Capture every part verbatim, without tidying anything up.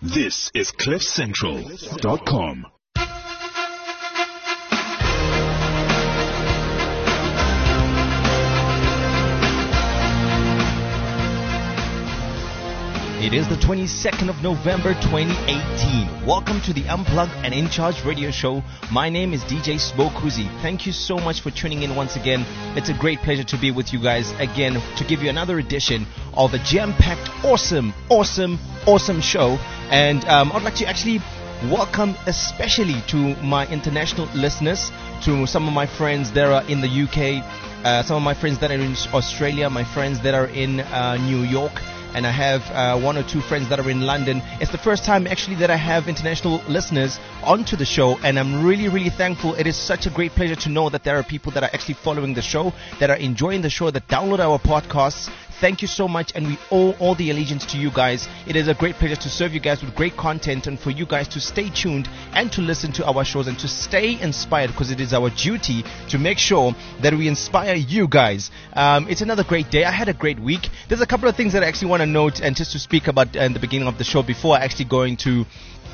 This is cliff central dot com. It is the twenty-second of November twenty eighteen. Welcome to the Unplugged and In Charge radio show. My name is D J Smokuzi. Thank you so much for tuning in once again. It's a great pleasure to be with you guys again to give you another edition of a jam-packed, awesome, awesome, awesome show. And um, I'd like to actually welcome especially to my international listeners, to some of my friends that are in the U K, uh, some of my friends that are in Australia, my friends that are in uh, New York, and I have uh, one or two friends that are in London. It's the first time actually that I have international listeners onto the show, and I'm really, really thankful. It is such a great pleasure to know that there are people that are actually following the show, that are enjoying the show, that download our podcasts. Thank you so much, and we owe all the allegiance to you guys. It is a great pleasure to serve you guys with great content, and for you guys to stay tuned and to listen to our shows and to stay inspired, because it is our duty to make sure that we inspire you guys. Um, it's another great day. I had a great week. There's a couple of things that I actually want to note and just to speak about in the beginning of the show before I actually go into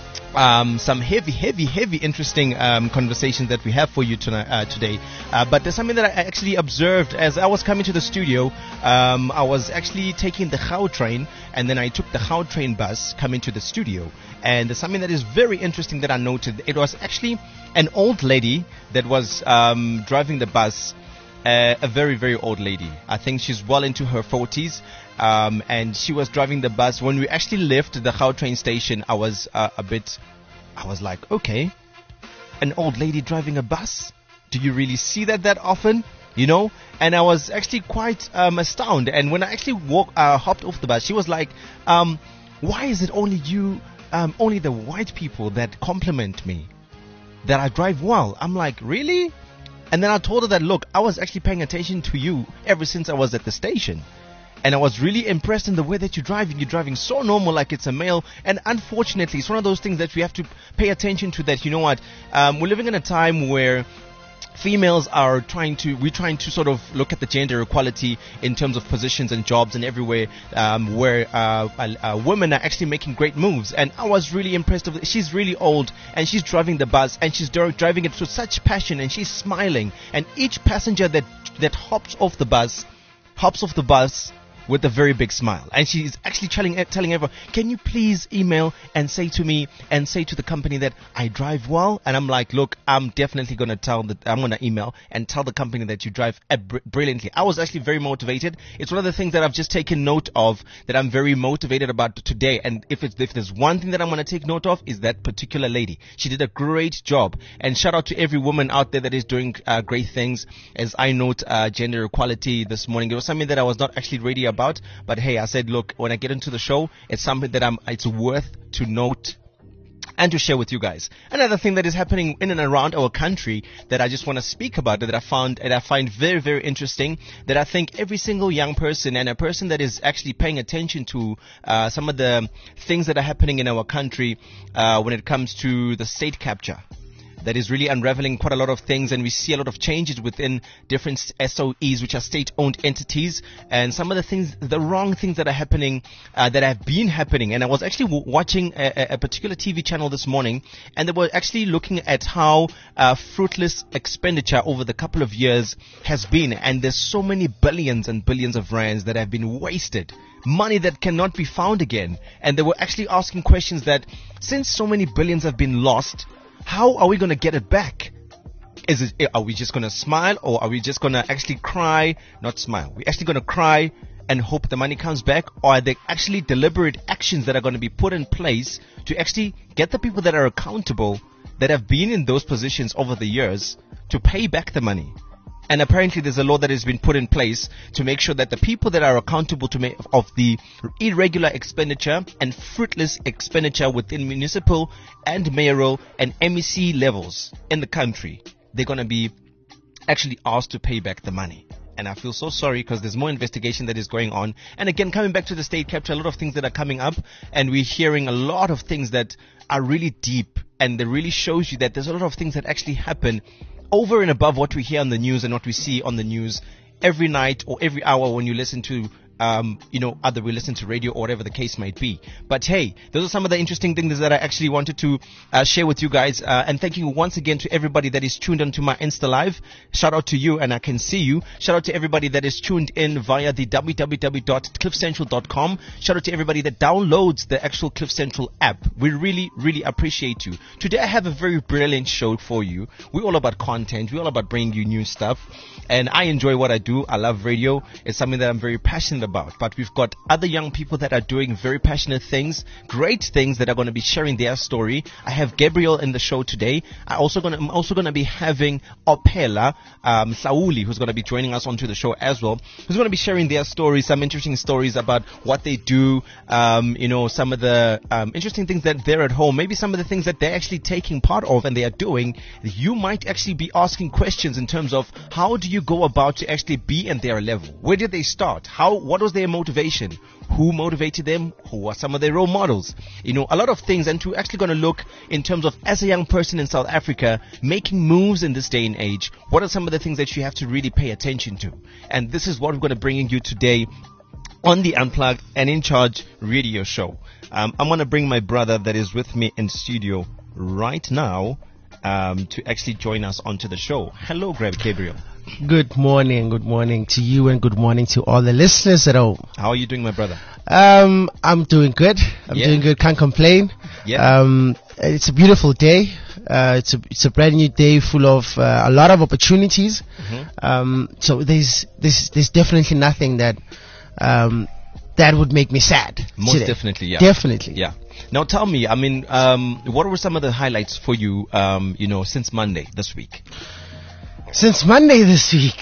Um, some heavy, heavy, heavy, interesting um, conversations that we have for you tonight, uh, today. Uh, but there's something that I actually observed as I was coming to the studio. Um, I was actually taking the Gautrain, and then I took the Gautrain bus coming to the studio. And there's something that is very interesting that I noted. It was actually an old lady that was um, driving the bus. Uh, a very, very old lady. I think she's well into her forties. Um, and she was driving the bus. When we actually left the Gautrain station, I was uh, a bit, I was like, okay, an old lady driving a bus? Do you really see that that often? You know? And I was actually quite um, astounded. And when I actually walk, uh, hopped off the bus, she was like, um, why is it only you, um, only the white people that compliment me, that I drive well? I'm like, really? And then I told her that, look, I was actually paying attention to you ever since I was at the station. And I was really impressed in the way that you're driving. You're driving so normal, like it's a male. And unfortunately, it's one of those things that we have to pay attention to, that, you know what, um, we're living in a time where females are trying to, we're trying to sort of look at the gender equality in terms of positions and jobs and everywhere, um, where uh, uh, uh, women are actually making great moves. And I was really impressed. With, she's really old, and she's driving the bus, and she's dri- driving it with such passion, and she's smiling. And each passenger that that hops off the bus, hops off the bus with a very big smile. And she's actually telling telling everyone, can you please email and say to me and say to the company that I drive well? And I'm like, look, I'm definitely going to tell the, I'm going to email and tell the company that you drive br- brilliantly. I was actually very motivated. It's one of the things that I've just taken note of, that I'm very motivated about today. And if it's, if there's one thing that I'm going to take note of, is that particular lady. She did a great job. And shout out to every woman out there that is doing uh, great things. As I note uh, gender equality this morning, it was something that I was not actually ready about. About, but hey, I said, look, when I get into the show, it's something that I'm, it's worth to note and to share with you guys. Another thing that is happening in and around our country that I just want to speak about, that I found and I find very, very interesting, that I think every single young person and a person that is actually paying attention to uh, some of the things that are happening in our country uh, when it comes to the state capture, that is really unraveling quite a lot of things, and we see a lot of changes within different S O Es, which are state-owned entities, and some of the things, the wrong things that are happening, uh, that have been happening. And I was actually w- watching a, a particular T V channel this morning, and they were actually looking at how uh, fruitless expenditure over the couple of years has been, and there's so many billions and billions of rands that have been wasted. Money that cannot be found again. And they were actually asking questions that, since so many billions have been lost, how are we going to get it back? Is it, are we just going to smile, or are we just going to actually cry? Not smile. We're actually going to cry and hope the money comes back? Or are there actually deliberate actions that are going to be put in place to actually get the people that are accountable, that have been in those positions over the years, to pay back the money? And apparently there's a law that has been put in place to make sure that the people that are accountable to make of the irregular expenditure and fruitless expenditure within municipal and mayoral and M E C levels in the country, they're going to be actually asked to pay back the money. And I feel so sorry, because there's more investigation that is going on. And again, coming back to the state capture, a lot of things that are coming up, and we're hearing a lot of things that are really deep, and that really shows you that there's a lot of things that actually happen over and above what we hear on the news and what we see on the news every night or every hour when you listen to um, you know, either we listen to radio or whatever the case might be. But hey, those are some of the interesting things that I actually wanted to uh, share with you guys. Uh, and thank you once again to everybody that is tuned onto my Insta Live. Shout out to you, and I can see you. Shout out to everybody that is tuned in via the w w w dot cliff central dot com. Shout out to everybody that downloads the actual Cliff Central app. We really, really appreciate you. Today I have a very brilliant show for you. We're all about content. We're all about bringing you new stuff. And I enjoy what I do. I love radio. It's something that I'm very passionate about. But we've got other young people that are doing very passionate things, great things that are going to be sharing their story. I have Gabriel in the show today. I also gonna, I'm also going to be having Opela um, Sauli, who's going to be joining us onto the show as well, who's going to be sharing their stories, some interesting stories about what they do, um, you know, some of the um, interesting things that they're at home, maybe some of the things that they're actually taking part of and they are doing. You might actually be asking questions in terms of how do you go about to actually be at their level? Where did they start? How? What was their motivation? Who motivated them? Who are some of their role models? You know, a lot of things. And to actually going to look in terms of, as a young person in South Africa, making moves in this day and age, what are some of the things that you have to really pay attention to? And this is what we're going to bring you today on the Unplugged and In Charge radio show. Um, I'm going to bring my brother that is with me in studio right now um, to actually join us onto the show. Hello, Greg Gabriel. Good morning, good morning to you, and good morning to all the listeners at home. How are you doing, my brother? Um, I'm doing good. I'm yeah. doing good. Can't complain. Yeah. Um, it's a beautiful day. Uh, it's a it's a brand new day full of uh, a lot of opportunities. Mm-hmm. Um, so there's there's there's definitely nothing that um that would make me sad. Most today. definitely, yeah. Definitely. Yeah. Now tell me, I mean, um, what were some of the highlights for you, um, you know, since Monday this week? Since Monday this week,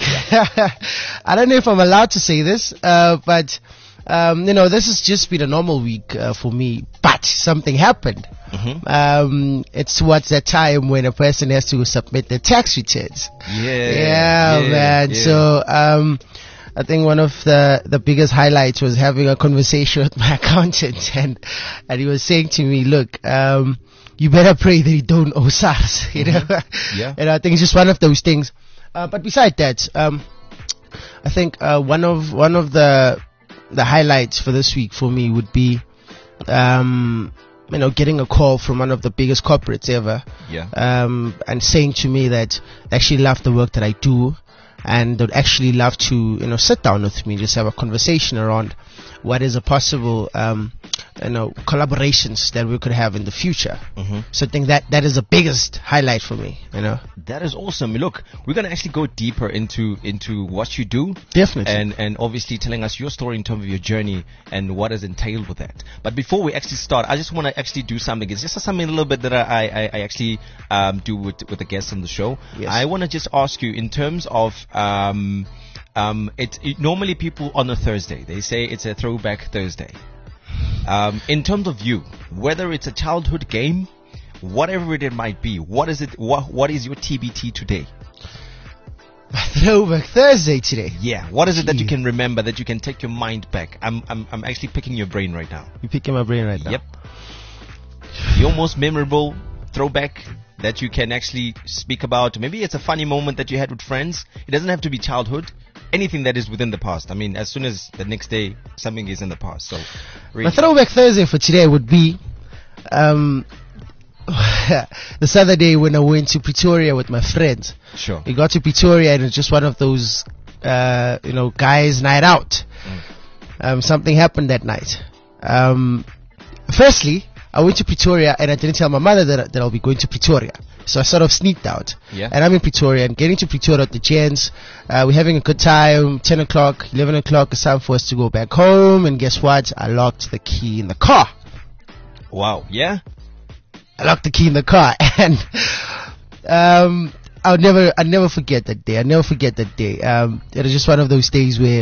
I don't know if I'm allowed to say this, uh, but um, you know, this has just been a normal week uh, for me. But something happened. Mm-hmm. Um, it's towards that time when a person has to submit their tax returns. Yeah, yeah, yeah man. Yeah. So um, I think one of the the biggest highlights was having a conversation with my accountant, and and he was saying to me, "Look, um." you better pray that you don't owe SARS, you know. Mm-hmm. Yeah. And I think it's just one of those things. Uh, but beside that, um, I think uh, one of one of the the highlights for this week for me would be, um, you know, getting a call from one of the biggest corporates ever, yeah, um, and saying to me that they actually love the work that I do, and they'd actually love to, you know, sit down with me, just have a conversation around what is a possible, um, you know, collaborations that we could have in the future. Mm-hmm. So I think that that is the biggest highlight for me, you know. That is awesome. Look, we're going to actually go deeper into into what you do. Definitely. And, and obviously telling us your story in terms of your journey and what is entailed with that. But before we actually start, I just want to actually do something. It's just something a little bit that I, I, I actually um, do with, with the guests on the show. Yes. I want to just ask you in terms of... Um, Um, it, it normally people on a Thursday, they say it's a throwback Thursday. Um, in terms of you, whether it's a childhood game, whatever it might be, what is it? What what is your T B T today? Throwback Thursday today. Yeah. What is it that you Gee. can remember that you can take your mind back? I'm I'm I'm actually picking your brain right now. You're picking my brain right now. Yep. Your most memorable throwback that you can actually speak about. Maybe it's a funny moment that you had with friends. It doesn't have to be childhood. Anything that is within the past. I mean, as soon as the next day something is in the past. So, really. My throwback Thursday for today would be um, the Saturday when I went to Pretoria with my friends. Sure. We got to Pretoria and it's just one of those, uh, you know, guys' night out. Mm. Um, something happened that night. Um, firstly, I went to Pretoria and I didn't tell my mother that, that I'll be going to Pretoria. So I sort of sneaked out. Yeah. And I'm in Pretoria and getting to Pretoria at the gents. Uh, we're having a good time. ten o'clock, eleven o'clock, it's time for us to go back home. And guess what? I locked the key in the car. Wow. Yeah? I locked the key in the car. And um, I'll never, I'll never forget that day. I'll never forget that day. Um, it was just one of those days where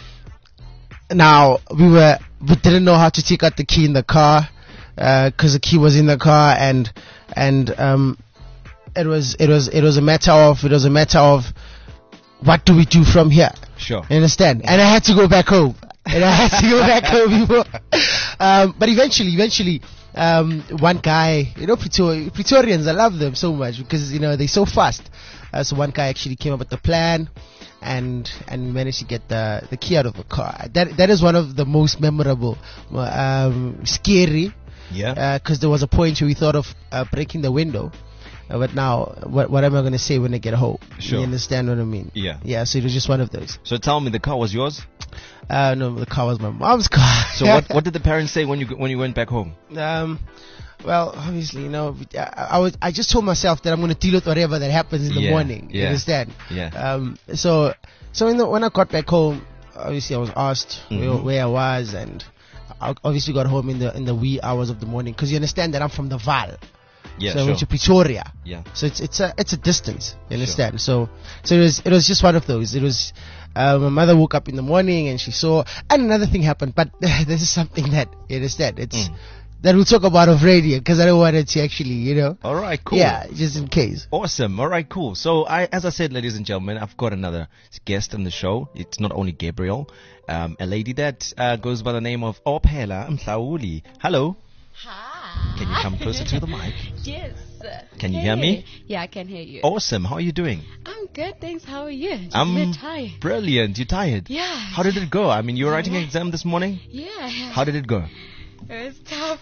now we were, we didn't know how to take out the key in the car. Uh, cause the key was in the car and, and, um, it was, it was, it was a matter of, it was a matter of what do we do from here? Sure. You understand? And I had to go back home. And I had to go back home before. Um, but eventually, eventually, um, one guy, you know, Pretor- Pretorians, I love them so much because, you know, they're so fast. Uh, so one guy actually came up with the plan and and managed to get the the key out of the car. That that is one of the most memorable, um, scary. Yeah. Because uh, there was a point where we thought of uh, breaking the window. Uh, but now, what what am I going to say when I get home? Sure. You understand what I mean? Yeah. Yeah, so it was just one of those. So tell me, the car was yours? Uh, no, the car was my mom's car. So what what did the parents say when you when you went back home? Um, well, obviously, you know, I, I was I just told myself that I'm going to deal with whatever that happens in the Yeah, morning. You yeah, understand? yeah. Um, so so in the, when I got back home, obviously I was asked Mhm. where, where I was, and I obviously got home in the in the wee hours of the morning because you understand that I'm from the Vaal. Yeah, so I sure. went to Pretoria. Yeah. So it's it's a it's a distance. You understand? So so it was it was just one of those. It was uh, my mother woke up in the morning and she saw, and another thing happened. But this is something that you understand. It's Mm. that we'll talk about off radio because I don't want it to actually, you know. All right, cool. Yeah, just in case. Awesome. All right, cool. So, I, as I said, ladies and gentlemen, I've got another guest on the show. It's not only Gabriel, um, a lady that uh, goes by the name of Ophela Mhlauli. Hello. Hi. Can you come closer to the mic? Yes. Can you hear me? Yeah, I can hear you. Awesome. How are you doing? I'm good, thanks. How are you? Just I'm a bit tired. brilliant. You tired? Yeah. How did it go? I mean, you were writing an exam this morning. Yeah. How did it go? It was tough.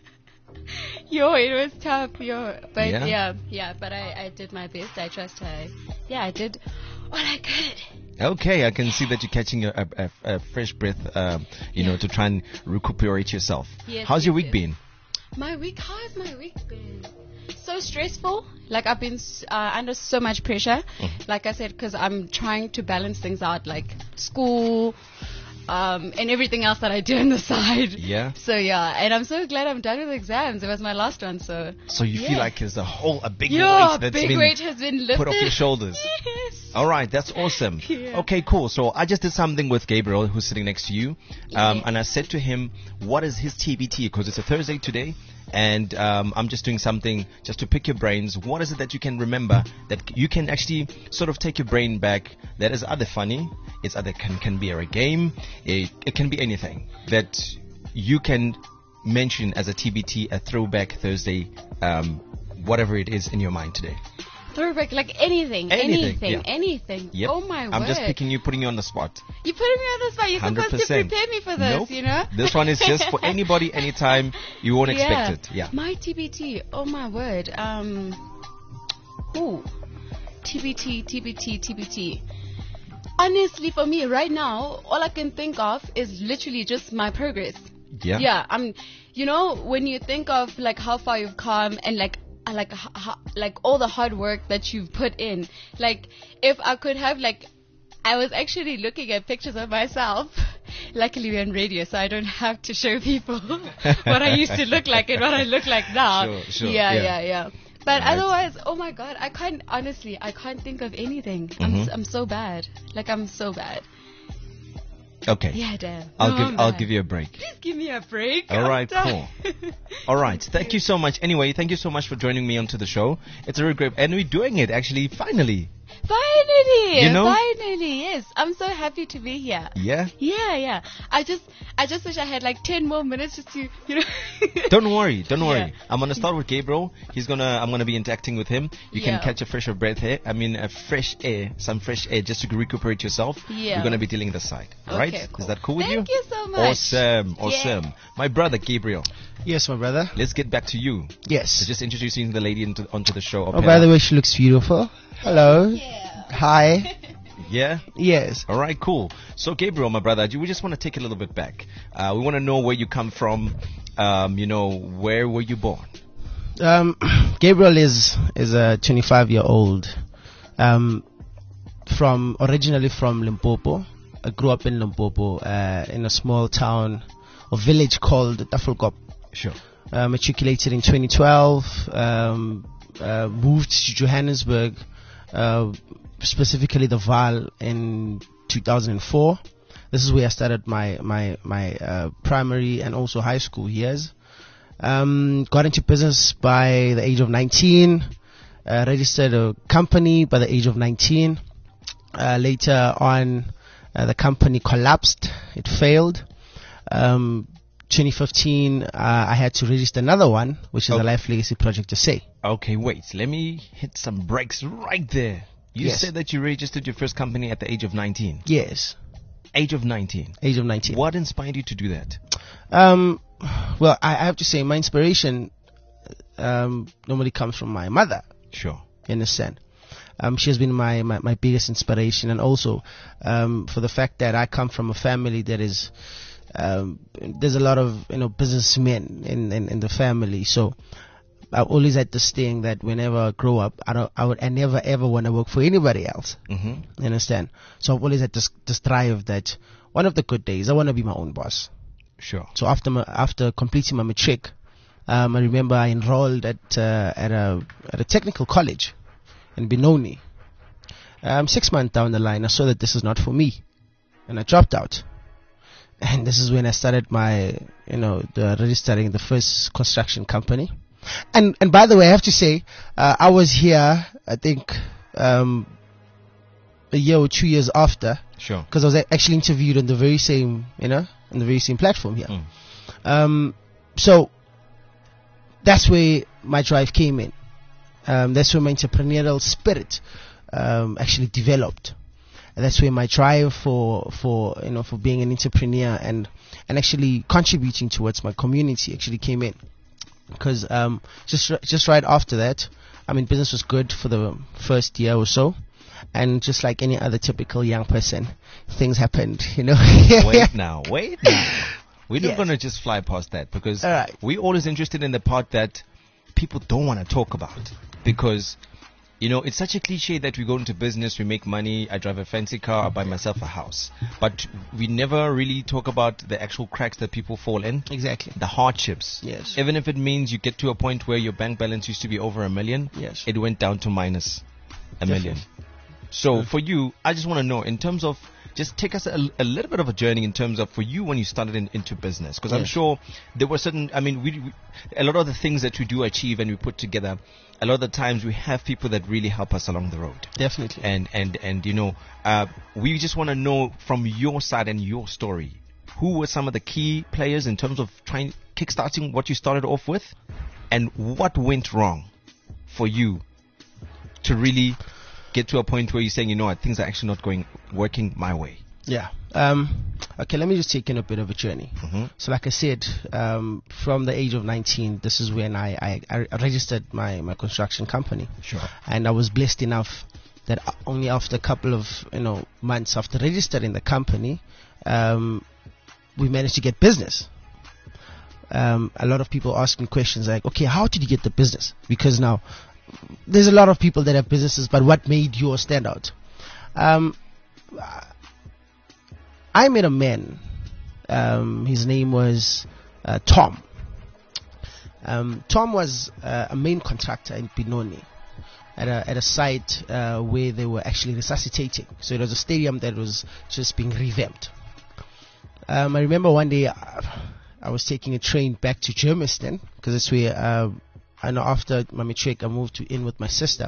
Yo, it was tough, yo. But Yeah? yeah, yeah, but I, I did my best. I trust I, yeah, I did what I could. Okay, I can see that you're catching a, a, a, a fresh breath, um, you know, to try and recuperate yourself. Yes, How's your yes, week yes. been? My week, how has my week been? So stressful. Like I've been s- uh, under so much pressure. Mhm. Like I said, because I'm trying to balance things out, like school, um, and everything else that I do on the side. Yeah. So yeah, and I'm so glad I'm done with exams. It was my last one, so. So you yeah. feel like there's a whole, a big Yeah, weight that's big been weight has been lifted. put off your shoulders. Yes. All right, that's awesome. Yeah. Okay, cool. So I just did something with Gabriel, who's sitting next to you, um, Yes. and I said to him, "What is his T B T?" Because it's a Thursday today, and um, I'm just doing something just to pick your brains. What is it that you can remember that you can actually sort of take your brain back? That is either funny, it's either can can be a game, it, it can be anything that you can mention as a T B T, a throwback Thursday, um, whatever it is in your mind today. Throwback, like anything, Anything, anything, yeah. anything. Yep. Oh my word. I'm just picking you, putting you on the spot. You're putting me on the spot. You're one hundred supposed percent. to prepare me for this, Nope. you know? This one is just for anybody, anytime. You won't yeah. expect it. Yeah. My T B T, oh my word. Um, ooh, T B T, T B T, T B T. Honestly, for me right now, all I can think of is literally just my progress. Yeah. Yeah, I'm. You know, when you think of like how far you've come and like uh, like h- h- like all the hard work that you've put in. Like, if I could have like, I was actually looking at pictures of myself. Luckily, we're on radio, so I don't have to show people what I used to look like and what I look like now. Sure, sure, yeah, yeah. yeah, yeah. But Right. otherwise, oh my God, I can't. Honestly, I can't think of anything. I'm Mhm. s- I'm so bad. Like I'm so bad. Okay. Yeah, damn. I'll No, give I'm I'll bad. give you a break. Please give me a break. All I'm right, done. All right. Thank you so much. Anyway, thank you so much for joining me onto the show. It's a real great, and we're doing it actually. Finally. Finally, You know? finally, yes. I'm so happy to be here. Yeah. Yeah, yeah. I just, I just wish I had like ten more minutes just to, you know. Don't worry, don't worry. Yeah. I'm gonna start with Gabriel. He's gonna, I'm gonna be interacting with him. You Yeah. can catch a fresher breath here. I mean, a fresh air, some fresh air, just to recuperate yourself. Yeah. We're gonna be dealing this side. All right? Okay, cool. Is that cool with Thank you? you so much. Awesome, awesome. Yeah. My brother Gabriel. Yes, my brother. Let's get back to you. Yes. So just introducing the lady into, onto the show. Oh, by the way, she looks beautiful. Hello. Yeah. Hi. Yeah. Yes. All right, cool. So, Gabriel, my brother, we just want to take a little bit back. Uh, we want to know where you come from. Um, you know, where were you born? Um, Gabriel is is a twenty-five year old. Um, from originally from Limpopo. I grew up in Limpopo, uh, in a small town or village called Tafelkop. Sure. Uh, matriculated in twenty twelve. Um, uh, moved to Johannesburg, uh, specifically the Vaal in two thousand four. This is where I started my my my uh, primary and also high school years. Um, got into business by the age of nineteen. Uh, registered a company by the age of nineteen. Uh, later on, uh, the company collapsed. It failed. Um, twenty fifteen, uh, I had to register another one, which is Okay. the Life Legacy Project to say. Okay, wait. Let me hit some brakes right there. You Yes. said that you registered your first company at the age of nineteen. Yes, Age of nineteen. age of nineteen. What inspired you to do that? Um, well, I, I have to say my inspiration um, normally comes from my mother. Sure. You understand? Um, she has been my, my, my biggest inspiration, and also um, for the fact that I come from a family that is um, there's a lot of you know businessmen in, in, in the family. So I always had this thing that whenever I grow up, I don't I would I never ever want to work for anybody else. Mm-hmm. You understand? So I've always had this this drive that one of the good days I want to be my own boss. Sure. So after my, after completing my matric, um, I remember I enrolled at uh, at a at a technical college in Benoni. Um, six months down the line, I saw that this is not for me, and I dropped out. And this is when I started my, you know, the registering the first construction company. And and by the way, I have to say, uh, I was here, I think, um, a year or two years after, Sure. because I was a- actually interviewed on the very same, you know, on the very same platform here. Mm. Um, so that's where my drive came in. Um, that's where my entrepreneurial spirit um, actually developed. And that's where my drive for for you know for being an entrepreneur and and actually contributing towards my community actually came in. Because um, just r- just right after that, I mean, business was good for the first year or so. And just like any other typical young person, things happened, you know. Wait now, wait now. We're not Yes. going to just fly past that because All right. we're always interested in the part that people don't want to talk about. Because, you know, it's such a cliche that we go into business, we make money, I drive a fancy car, I buy myself a house. But we never really talk about the actual cracks that people fall in. Exactly. The hardships. Yes. Even if it means you get to a point where your bank balance used to be over a million, Yes. it went down to minus a million. Definitely. So for you, I just want to know, in terms of, just take us a, a little bit of a journey in terms of for you when you started in, into business. Because I'm Yes. sure there were certain, I mean, we, we, a lot of the things that we do achieve and we put together, a lot of the times we have people that really help us along the road. Definitely. And, and, and you know, uh, we just want to know from your side and your story, who were some of the key players in terms of trying, kickstarting what you started off with, and what went wrong for you to really get to a point where you're saying, you know what, things are actually not going, working my way. Yeah. Um, okay, let me just take in a bit of a journey. Mhm. So like I said, um, from the age of nineteen, this is when I, I, I registered my, my construction company. Sure. And I was blessed enough that only after a couple of, you know, months after registering the company, um, we managed to get business. Um, a lot of people ask me questions like, okay, how did you get the business? Because now, there's a lot of people that have businesses, but what made yours stand out? Um, I met a man. Um, his name was uh, Tom. Um, Tom was uh, a main contractor in Benoni at a at a site uh, where they were actually resuscitating. So it was a stadium that was just being revamped. Um, I remember one day uh, I was taking a train back to Germiston because that's where. Uh, I know after my matric, I moved to in with my sister.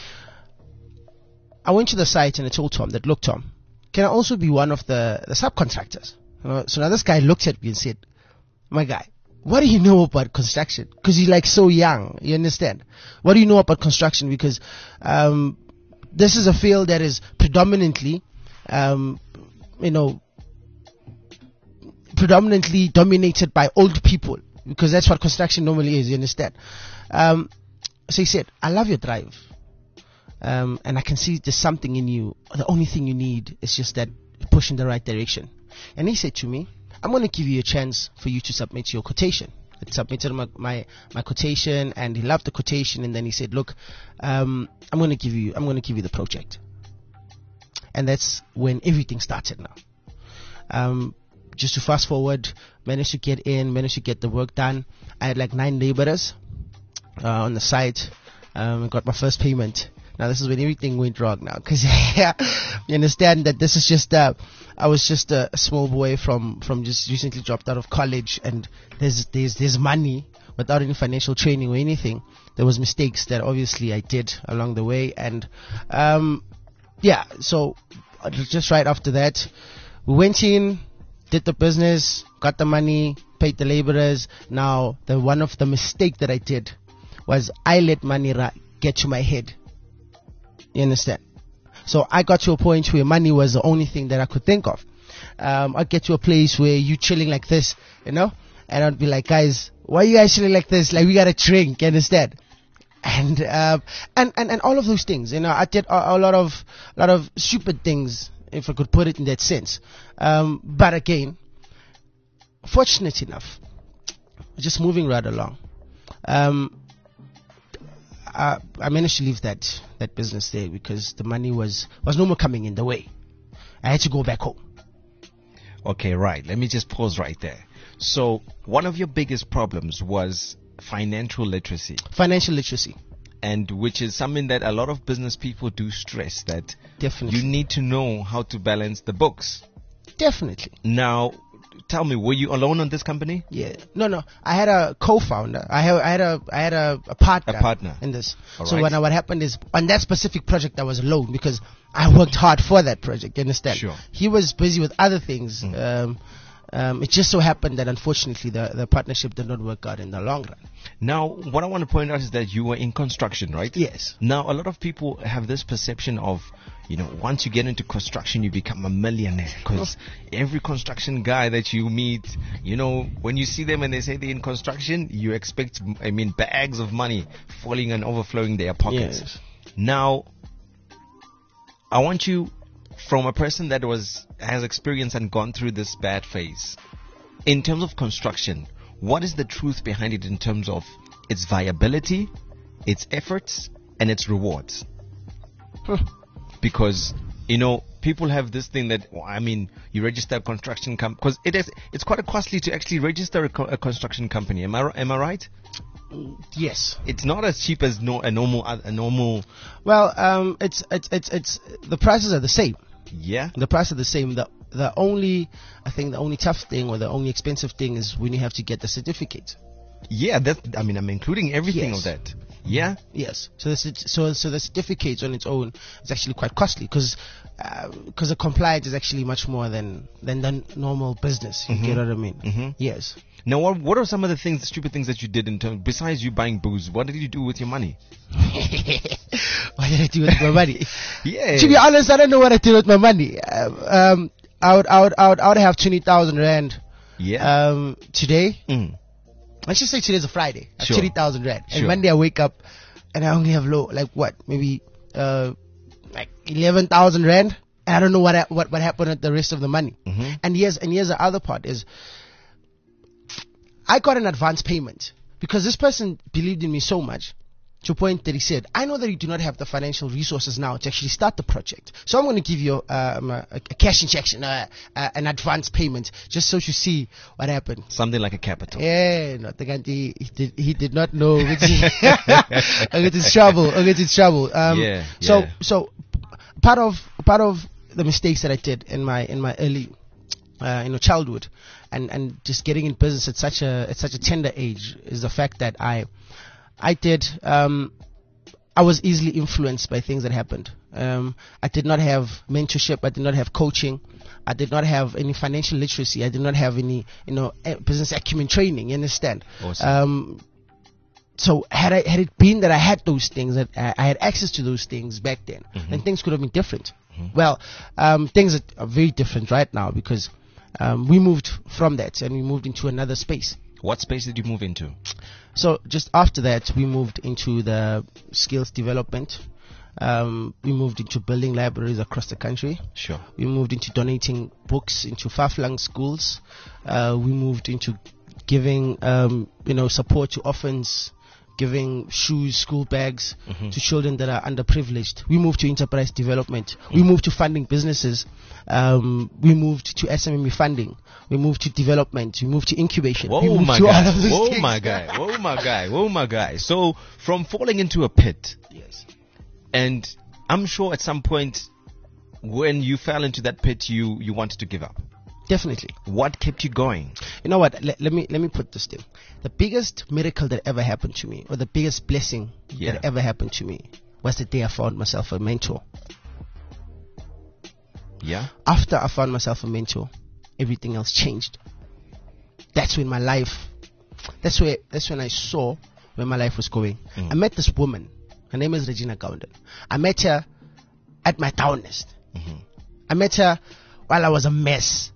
I went to the site and I told Tom that, look, Tom, can I also be one of the, the subcontractors? You know, so now this guy looked at me and said, my guy, what do you know about construction? Because you're like so young, you understand? What do you know about construction? Because um, this is a field that is predominantly, um, you know, predominantly dominated by old people. Because that's what construction normally is, you understand? Um, so he said, I love your drive. Um, and I can see there's something in you. The only thing you need is just that push in the right direction. And he said to me, I'm going to give you a chance for you to submit your quotation. I submitted my, my, my quotation and he loved the quotation. And then he said, look, um, I'm going to give you, I'm going to give you the project. And that's when everything started now. Um, Just to fast forward, managed to get in, managed to get the work done. I had like nine laborers uh, on the site. Um, got my first payment. Now this is when everything went wrong now, because you understand that this is just uh, I was just a, a small boy from, from just recently dropped out of college, and there's there's there's money without any financial training or anything. There was mistakes that obviously I did along the way, and um, yeah. So just right after that, we went in, did the business, got the money, paid the laborers. Now, the one of the mistake that I did was I let money ra- get to my head. You understand? So I got to a point where money was the only thing that I could think of. Um, I'd get to a place where you chilling like this, you know, and I'd be like, guys, why are you guys chilling like this? Like, we gotta drink, you understand? And, uh, and, and, and all of those things, you know, I did a, a lot of, a lot of stupid things, if I could put it in that sense. Um, but again, fortunate enough, just moving right along, um, I, I managed to leave that, that business there because the money was, was no more coming in the way. I had to go back home. Okay, right. Let me just pause right there. So, one of your biggest problems was financial literacy. Financial literacy. And which is something that a lot of business people do stress, that Definitely. you need to know how to balance the books. Definitely. Now, tell me, were you alone on this company? Yeah. No, no. I had a co-founder. I had, I had a, I had a, a partner. A partner. In this. All so right. when I, what happened is, on that specific project, I was alone because I worked hard for that project. You understand? Sure. He was busy with other things. Mm. Um, um, it just so happened that unfortunately the, the partnership did not work out in the long run. Now, what I want to point out is that you were in construction, right? Yes. Now, a lot of people have this perception of, you know, once you get into construction, you become a millionaire. Because every construction guy that you meet, you know, when you see them and they say they're in construction, you expect, I mean, bags of money falling and overflowing their pockets. Yes. Now, I want you, from a person that was has experienced and gone through this bad phase, in terms of construction, what is the truth behind it in terms of its viability, its efforts, and its rewards? Huh. Because, you know, people have this thing that, well, I mean, you register a construction company, because it is, it's quite costly to actually register a, co- a construction company. Am I, am I right? Yes. It's not as cheap as no, a normal, a normal. Well, um, it's, it's, it's, it's, the prices are the same. Yeah. The prices are the same. The, the only, I think the only tough thing or the only expensive thing is when you have to get the certificate. Yeah, that, I mean, I'm including everything Yes. of that. Yeah. Yes. So the cert- so so the certificate on its own is actually quite costly because because the compliance is actually much more than than the normal business. You get what I mean? Mhm. Yes. Now, what, what are some of the things, the stupid things that you did in terms, besides you buying booze? What did you do with your money? What did I do with my money? Yeah. To be honest, I don't know what I did with my money. Um, um I would I would I would, I would have twenty thousand rand. Yeah. Um, today. Mm. Let's just say today's a Friday. I have Sure. twenty thousand rand. And Sure. Monday I wake up and I only have low, like what? Maybe, uh, like eleven thousand rand. And I don't know what, I, what, what happened with the rest of the money. Mm-hmm. And here's, and here's the other part is I got an advance payment because this person believed in me so much to a point that he said, I know that you do not have the financial resources now to actually start the project. So I'm going to give you um, a, a cash injection, uh, uh, an advance payment, just so you see what happened. Something like a capital. Yeah, no, the guy, he, he did he did not know. I get his trouble. I get his trouble. Um, Yeah, So yeah. so part of part of the mistakes that I did in my in my early, uh, you know, childhood, and and just getting in business at such a at such a tender age is the fact that I I did um I was easily influenced by things that happened. Um, I did not have mentorship. I did not have coaching. I did not have any financial literacy. I did not have any, you know, eh, business acumen training. You understand? Awesome. Um, so had I had it been that I had those things, that I, I had access to those things back then, Mm-hmm. then things could have been different. Well, um, things are, are very different right now because um, we moved from that and we moved into another space. What space did you move into? So just after that, we moved into the skills development. Um, we moved into building libraries across the country. Sure. We moved into donating books into far-flung schools. Uh, we moved into giving, um, you know, support to orphans, giving shoes, school bags Mhm. to children that are underprivileged. We moved to enterprise development. We moved to funding businesses. Um, we moved to S M M E funding. We moved to development. We moved to incubation. we Whoa, moved my to all guy. of those Whoa, things. my guy. Whoa, my guy. Whoa, my guy. So, from falling into a pit, Yes. and I'm sure at some point when you fell into that pit, you, you wanted to give up. Definitely. What kept you going? You know what? Let, let me let me put this thing. The biggest miracle that ever happened to me, or the biggest blessing Yeah. that ever happened to me, was the day I found myself a mentor. Yeah? After I found myself a mentor, everything else changed. that's when my life, that's where, that's when I saw where my life was going. Mm. I met this woman. Her name is Regina Gounden. I met her at my downest. Mm-hmm. I met her while I was a mess.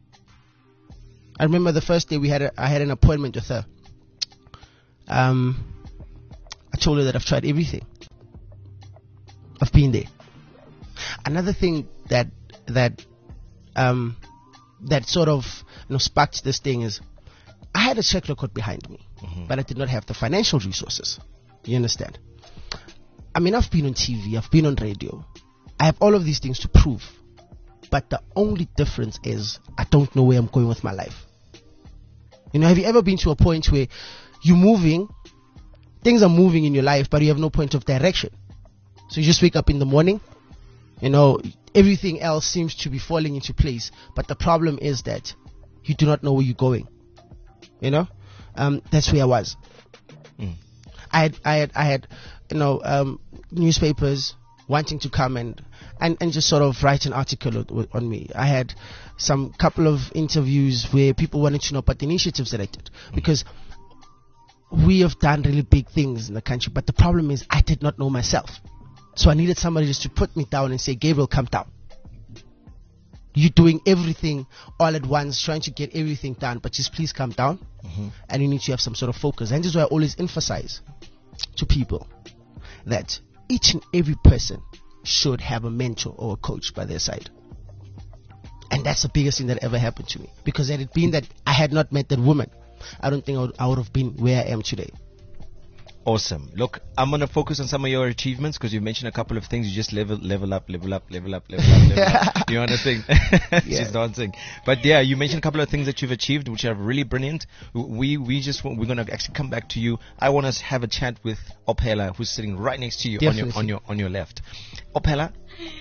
I remember the first day we had a, I had an appointment with her. Um, I told her that I've tried everything. I've been there. Another thing that that um that sort of you know sparked this thing is I had a track record behind me, Mm-hmm. but I did not have the financial resources. You understand? I mean, I've been on T V, I've been on radio. I have all of these things to prove. But the only difference is I don't know where I'm going with my life. You know, have you ever been to a point where you're moving, things are moving in your life, but you have no point of direction? So you just wake up in the morning, you know, everything else seems to be falling into place. But the problem is that you do not know where you're going. You know, um, that's where I was. Mm. I had, I had, I had, you know, um, newspapers wanting to come and, and, and just sort of write an article o- on me. I had some couple of interviews where people wanted to know about the initiatives that I did, because we have done really big things in the country. But the problem is I did not know myself. So I needed somebody just to put me down and say, Gabriel, come down. You're doing everything all at once, trying to get everything done, but just please come down. Mm-hmm. And you need to have some sort of focus. And this is why I always emphasize to people that each and every person should have a mentor or a coach by their side. And that's the biggest thing that ever happened to me. Because had it been that I had not met that woman, I don't think I would, I would have been where I am today. Awesome. Look, I'm going to focus on some of your achievements because you mentioned a couple of things. You just level, level up, level up, level up, level up, level up. You understand? Yeah. She's dancing. But yeah, you mentioned a couple of things that you've achieved, which are really brilliant. We we just want, we're going to actually come back to you. I want to have a chat with Ophela, who's sitting right next to you on your on your on your left. Ophela,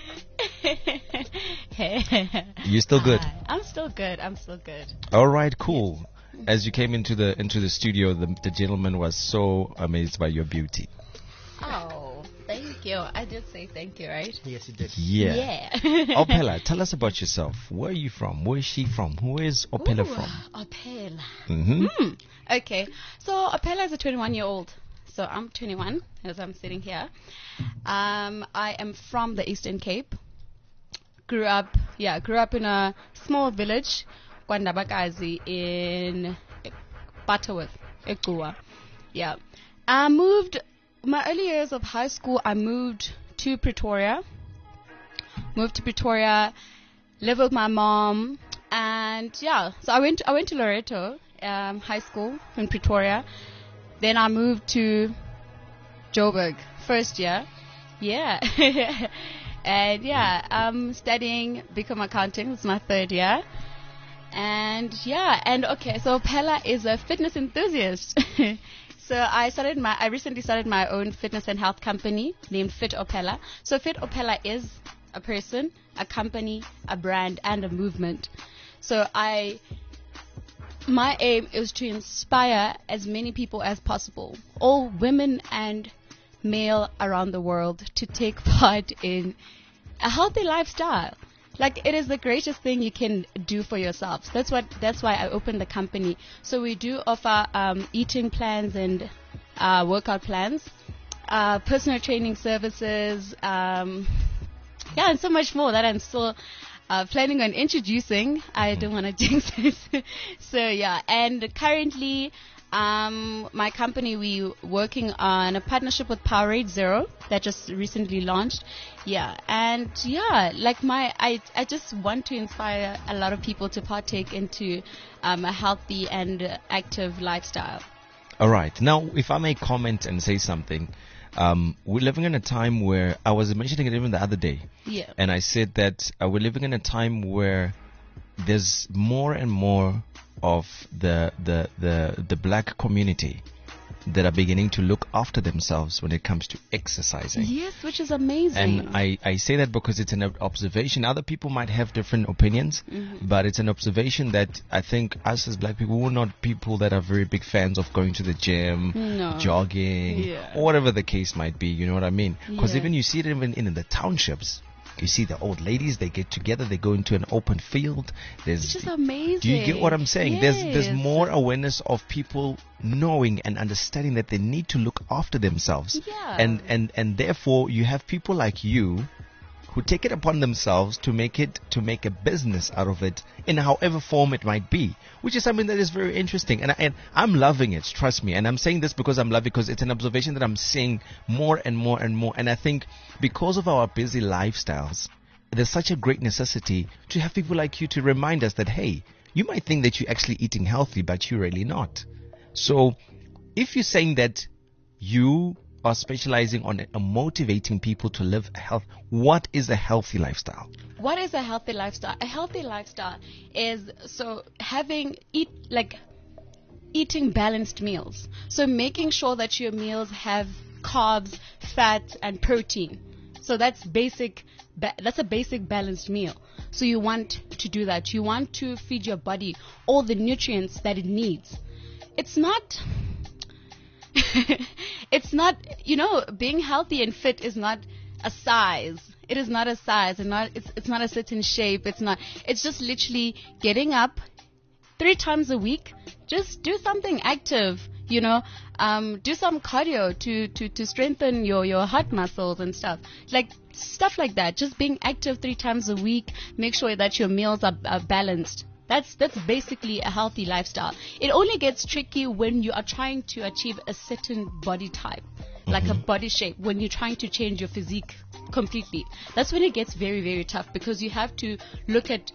you still good? Hi. I'm still good. I'm still good. All right, cool. As you came into the into the studio, the, the gentleman was so amazed by your beauty. Oh, thank you. I did say thank you, right? Yes, you did. Yeah. Yeah. Ophela, tell us about yourself. Where are you from? Where is she from? Who is Ophela Ooh, from? Ophela. Mm-hmm. Hmm. Okay. So Ophela is a twenty-one-year-old. So I'm twenty-one as I'm sitting here. Um, I am from the Eastern Cape. Grew up, yeah, grew up in a small village, Kwandabakazi, in Butterworth, Ekua. Yeah. I moved, my early years of high school, I moved to Pretoria. Moved to Pretoria, lived with my mom, and yeah, so I went, I went to Loreto um, High School in Pretoria. Then I moved to Joburg, first year. Yeah. And yeah, I'm studying become accounting. It's my third year. And yeah, and okay, so Pella is a fitness enthusiast. So I started my, I recently started my own fitness and health company named Fit Opella. So Fit Opella is a person, a company, a brand, and a movement. So I, my aim is to inspire as many people as possible, all women and male around the world, to take part in a healthy lifestyle. Like, it is the greatest thing you can do for yourself. That's what. That's why I opened the company. So we do offer um, eating plans and uh, workout plans, uh, personal training services, um, yeah, and so much more that I'm still uh, planning on introducing. I don't want to jinx it. So yeah, and currently, um, my company, we working on a partnership with Powerade Zero that just recently launched. Yeah, and yeah, like my, I, I just want to inspire a lot of people to partake into um, a healthy and uh, active lifestyle. All right. Now, if I may comment and say something, um, we're living in a time where, I was mentioning it even the other day, Yeah. and I said that uh, we're living in a time where there's more and more of the, the, the, the black community that are beginning to look after themselves when it comes to exercising. Yes, which is amazing. And I, I say that because it's an ob- observation. Other people might have different opinions, Mm-hmm. but it's an observation that I think us as black people, we're not people that are very big fans of going to the gym, No. jogging, Yeah. or whatever the case might be. You know what I mean? Because Yeah. even you see it even in the townships. You see the old ladies, they get together, they go into an open field. There's, It's just amazing. do you get what I'm saying? Yes. There's there's more awareness of people knowing and understanding that they need to look after themselves. Yeah. And and and therefore you have people like you who take it upon themselves to make it to make a business out of it in however form it might be, which is something that is very interesting. And, I, and I'm loving it, trust me. And I'm saying this because I'm loving it, because it's an observation that I'm seeing more and more and more. And I think because of our busy lifestyles, there's such a great necessity to have people like you to remind us that, hey, you might think that you're actually eating healthy, but you're really not. So if you're saying that you are specializing on uh, motivating people to live a health, what is a healthy lifestyle? What is a healthy lifestyle? A healthy lifestyle is so having eat like eating balanced meals. So making sure that your meals have carbs, fat, and protein. So that's basic. Ba- that's a basic balanced meal. So you want to do that. You want to feed your body all the nutrients that it needs. It's not. It's not, you know, being healthy and fit is not a size. It is not a size, and not it's it's not a certain shape. It's not. It's just literally getting up three times a week. Just do something active. You know, um, do some cardio to, to, to strengthen your, your heart muscles and stuff. Like stuff like that. Just being active three times a week. Make sure that your meals are, are balanced. That's that's basically a healthy lifestyle. It only gets tricky when you are trying to achieve a certain body type, like mm-hmm. a body shape, when you're trying to change your physique completely. That's when it gets very, very tough, because you have to look at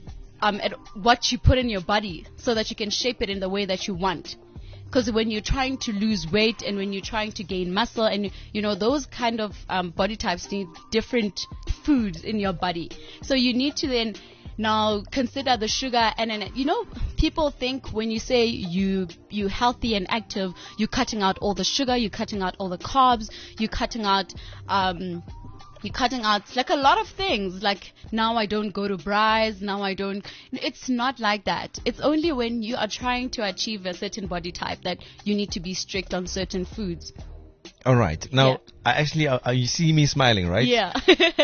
um at what you put in your body so that you can shape it in the way that you want. Because when you're trying to lose weight and when you're trying to gain muscle, and you know those kind of um, body types need different foods in your body. So you need to then now consider the sugar, and then you know people think when you say you you healthy and active, you're cutting out all the sugar, you're cutting out all the carbs, you're cutting out um you're cutting out like a lot of things. Like now I don't go to bras, now I don't. It's not like that. It's only when you are trying to achieve a certain body type that you need to be strict on certain foods. All right. Now, Yeah. I actually, uh, you see me smiling, right? Yeah.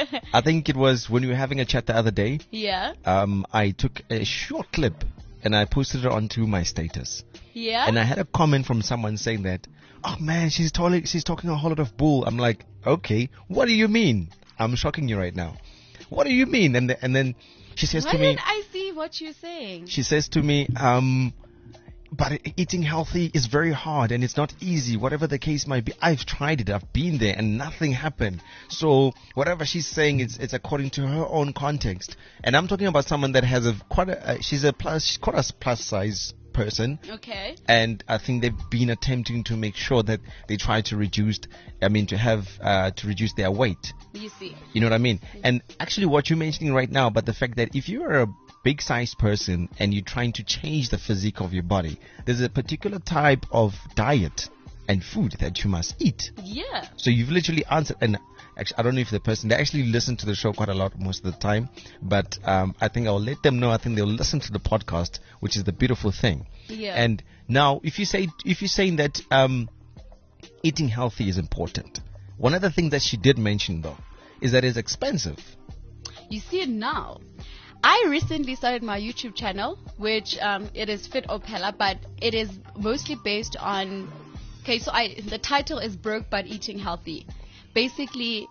I think it was when we were having a chat the other day. Yeah. Um, I took a short clip and I posted it onto my status. Yeah. And I had a comment from someone saying that, oh man, she's talking, she's talking a whole lot of bull. I'm like, okay, what do you mean? I'm shocking you right now. What do you mean? And the, and then she says Why to me, didn't I see what you're saying? she says to me, um, but e- eating healthy is very hard and it's not easy, whatever the case might be. I've tried it, I've been there, and nothing happened. So whatever she's saying, it's it's according to her own context. And I'm talking about someone that has a quite a, uh, she's a plus, she's quite a plus size person. Okay. And I think they've been attempting to make sure that they try to reduce, I mean, to have, uh, to reduce their weight. You see. You know what I mean? And actually what you're mentioning right now, but the fact that if you are a big sized person and you're trying to change the physique of your body, there's a particular type of diet and food that you must eat. Yeah. So you've literally answered, and actually, I don't know if the person, they actually listen to the show quite a lot most of the time, but um, I think I'll let them know. I think they'll listen to the podcast, which is the beautiful thing. Yeah. And now, if you say, if you're saying that um, eating healthy is important, one of the things that she did mention though is that it's expensive. You see it now. I recently started my YouTube channel, which um, it is Fit Opella, but it is mostly based on. Okay, so I the title is Broke but Eating Healthy. Basically,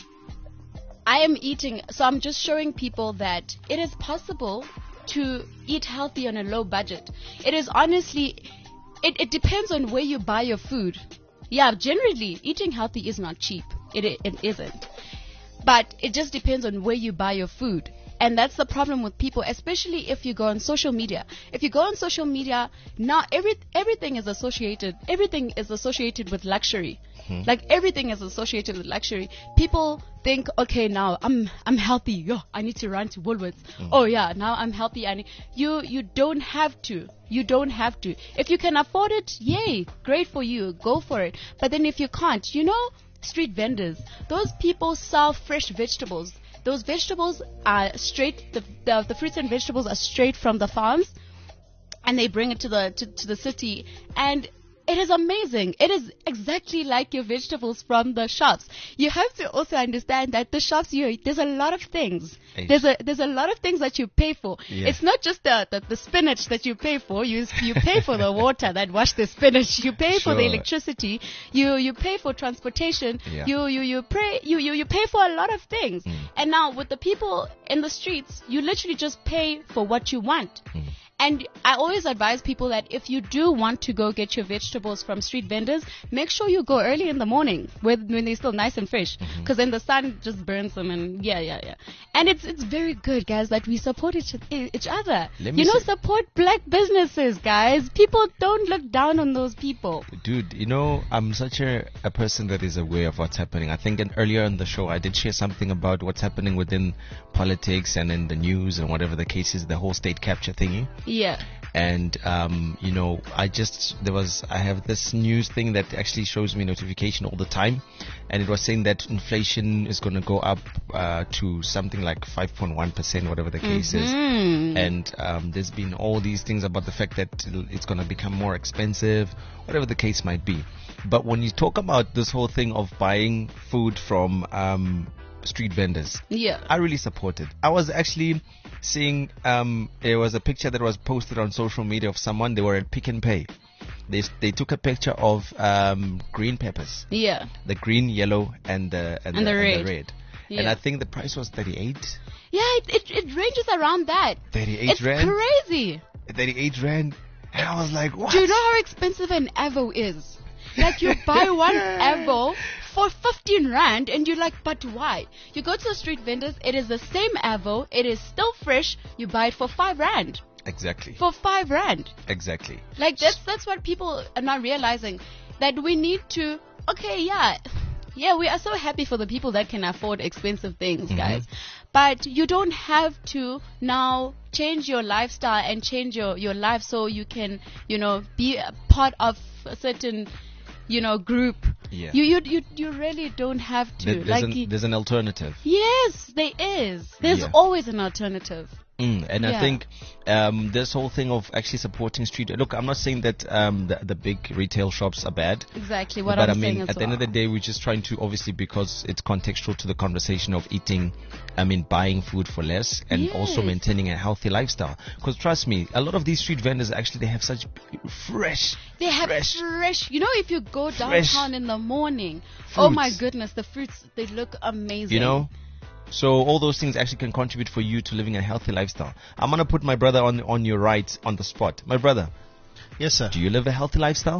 I am eating. So I'm just showing people that it is possible to eat healthy on a low budget. It is honestly, it, it depends on where you buy your food. Yeah, generally eating healthy is not cheap. It it, it isn't. But it just depends on where you buy your food. And that's the problem with people, especially if you go on social media. If you go on social media, now every, everything is associated, everything is associated with luxury. Mm-hmm. Like everything is associated with luxury. People think, okay, now I'm, I'm healthy. Yo, I need to run to Woolworths. Mm-hmm. Oh yeah, now I'm healthy. And you, you don't have to. You don't have to. If you can afford it, yay, great for you. Go for it. But then if you can't, you know, street vendors, those people sell fresh vegetables. Those vegetables are straight, the, the, the fruits and vegetables are straight from the farms, and they bring it to the to, to the city. And it is amazing. It is exactly like your vegetables from the shops. You have to also understand that the shops, you there's a lot of things. Eish. There's a there's a lot of things that you pay for. Yeah. It's not just the, the the spinach that you pay for. You you pay for the water that wash the spinach. You pay for the Sure. electricity. You you pay for transportation. Yeah. You you you pay you, you you pay for a lot of things. And now with the people in the streets, you literally just pay for what you want. And I always advise people that if you do want to go get your vegetables from street vendors, make sure you go early in the morning when, when they're still nice and fresh, because then the sun just burns them. And yeah, yeah, yeah. And it's it's very good, guys, that we support each, each other. Let me You know, say- support black businesses, guys. People don't look down on those people. Dude, you know, I'm such a, a person that is aware of what's happening. I think in, earlier in the show, I did share something about what's happening within politics and in the news and whatever the case is, the whole state capture thingy. Yeah. And um, you know, I just there was I have this news thing that actually shows me notification all the time, and it was saying that inflation is going to go up uh, to something like five point one percent, whatever the case is. And um, there's been all these things about the fact that it'll- it's going to become more expensive, whatever the case might be. But when you talk about this whole thing of buying food from um, street vendors, Yeah. I really support it. I was actually seeing, um, there was a picture that was posted on social media of someone, they were at Pick and Pay. They, they took a picture of um, green peppers, Yeah. the green, yellow, and the, and, And the, the red. And, the red. Yeah. And I think the price was thirty-eight. Yeah, it, it, it ranges around that. thirty-eight It's rand? crazy. thirty-eight rand. And I was like, what? Do you know how expensive an Evo is? Like, you buy one Evo for fifteen rand and you're like, but why? You go to the street vendors, it is the same Evo, it is still fresh, you buy it for five rand. Exactly. For five rand. Exactly. Like, that's, that's what people are not realizing. That we need to, okay, yeah, yeah, we are so happy for the people that can afford expensive things, guys. But you don't have to now change your lifestyle and change your, your life so you can, you know, be a part of a certain, you know, group. Yeah. You, you, you, you really don't have to. There- there's, like, an, you- there's an alternative. yes, there is. There's Yeah. always an alternative. Mm, and I Yeah. think um, this whole thing of actually supporting street. Look, I'm not saying that um, the, the big retail shops are bad. Exactly what But I'm I mean, saying as at the end of the well. day, we're just trying to, obviously, because it's contextual to the conversation of eating, I mean, buying food for less and also Yes. maintaining a healthy lifestyle. Because trust me, a lot of these street vendors actually, they have such fresh, They have fresh. fresh. You know, if you go Fresh downtown in the morning, oh my fruits. goodness, the fruits, they look amazing. You know? So all those things actually can contribute for you to living a healthy lifestyle. I'm going to put my brother on, on your right on the spot. My brother, Yes, sir. do you live a healthy lifestyle?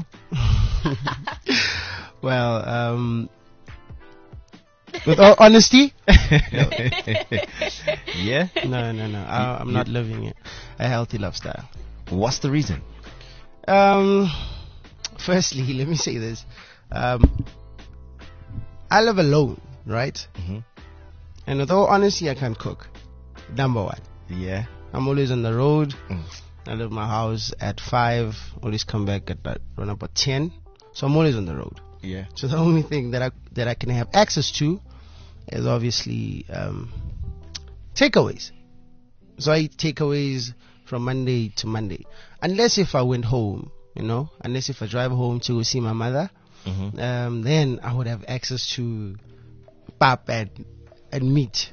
Well, um, with all honesty, Yeah? no, no, no. I, I'm not living it, a healthy lifestyle. What's the reason? Um, firstly, let me say this. Um, I live alone, right? Mhm. And with all honesty, I can't cook. Number one. Yeah. I'm always on the road. Mm. I leave my house at five. Always come back at about, around about ten. So I'm always on the road. Yeah. So the only thing that I that I can have access to is obviously um, takeaways. So I eat takeaways from Monday to Monday, unless if I went home, you know, unless if I drive home to see my mother, Mhm. um, then I would have access to pap and and meat.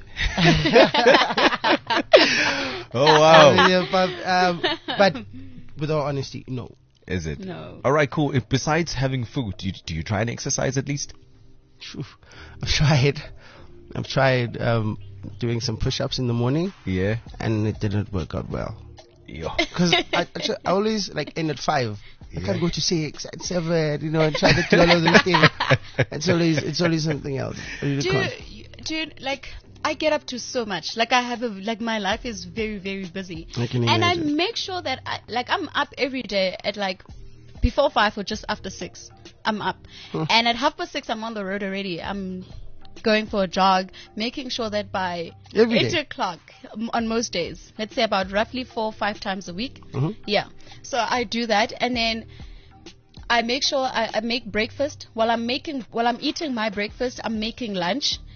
Oh, wow. Yeah, but, um, but with all honesty, no. Is it? No. All right, cool. If besides having food, do you, do you try and exercise at least? Phew. I've tried. I've tried um, doing some push-ups in the morning, Yeah. and it didn't work out well. Yeah. Because I, I, try- I always like end at five. I Yeah. can't go to six and seven, you know, and try to do all of those things. It's always it's always something else. I really Do can't. you, do you, like, I get up to so much. Like, I have a, like, my life is very, very busy. I can And I imagine. make sure that, I, like, I'm up every day at, like, before five or just after six. I'm up. Huh. And at half past six, I'm on the road already. I'm going for a jog, making sure that by Every eight day? o'clock um, on most days, let's say about roughly four or five times a week. Mhm. Yeah. So I do that, and then I make sure I, I make breakfast. While I'm making, while I'm eating my breakfast, I'm making lunch.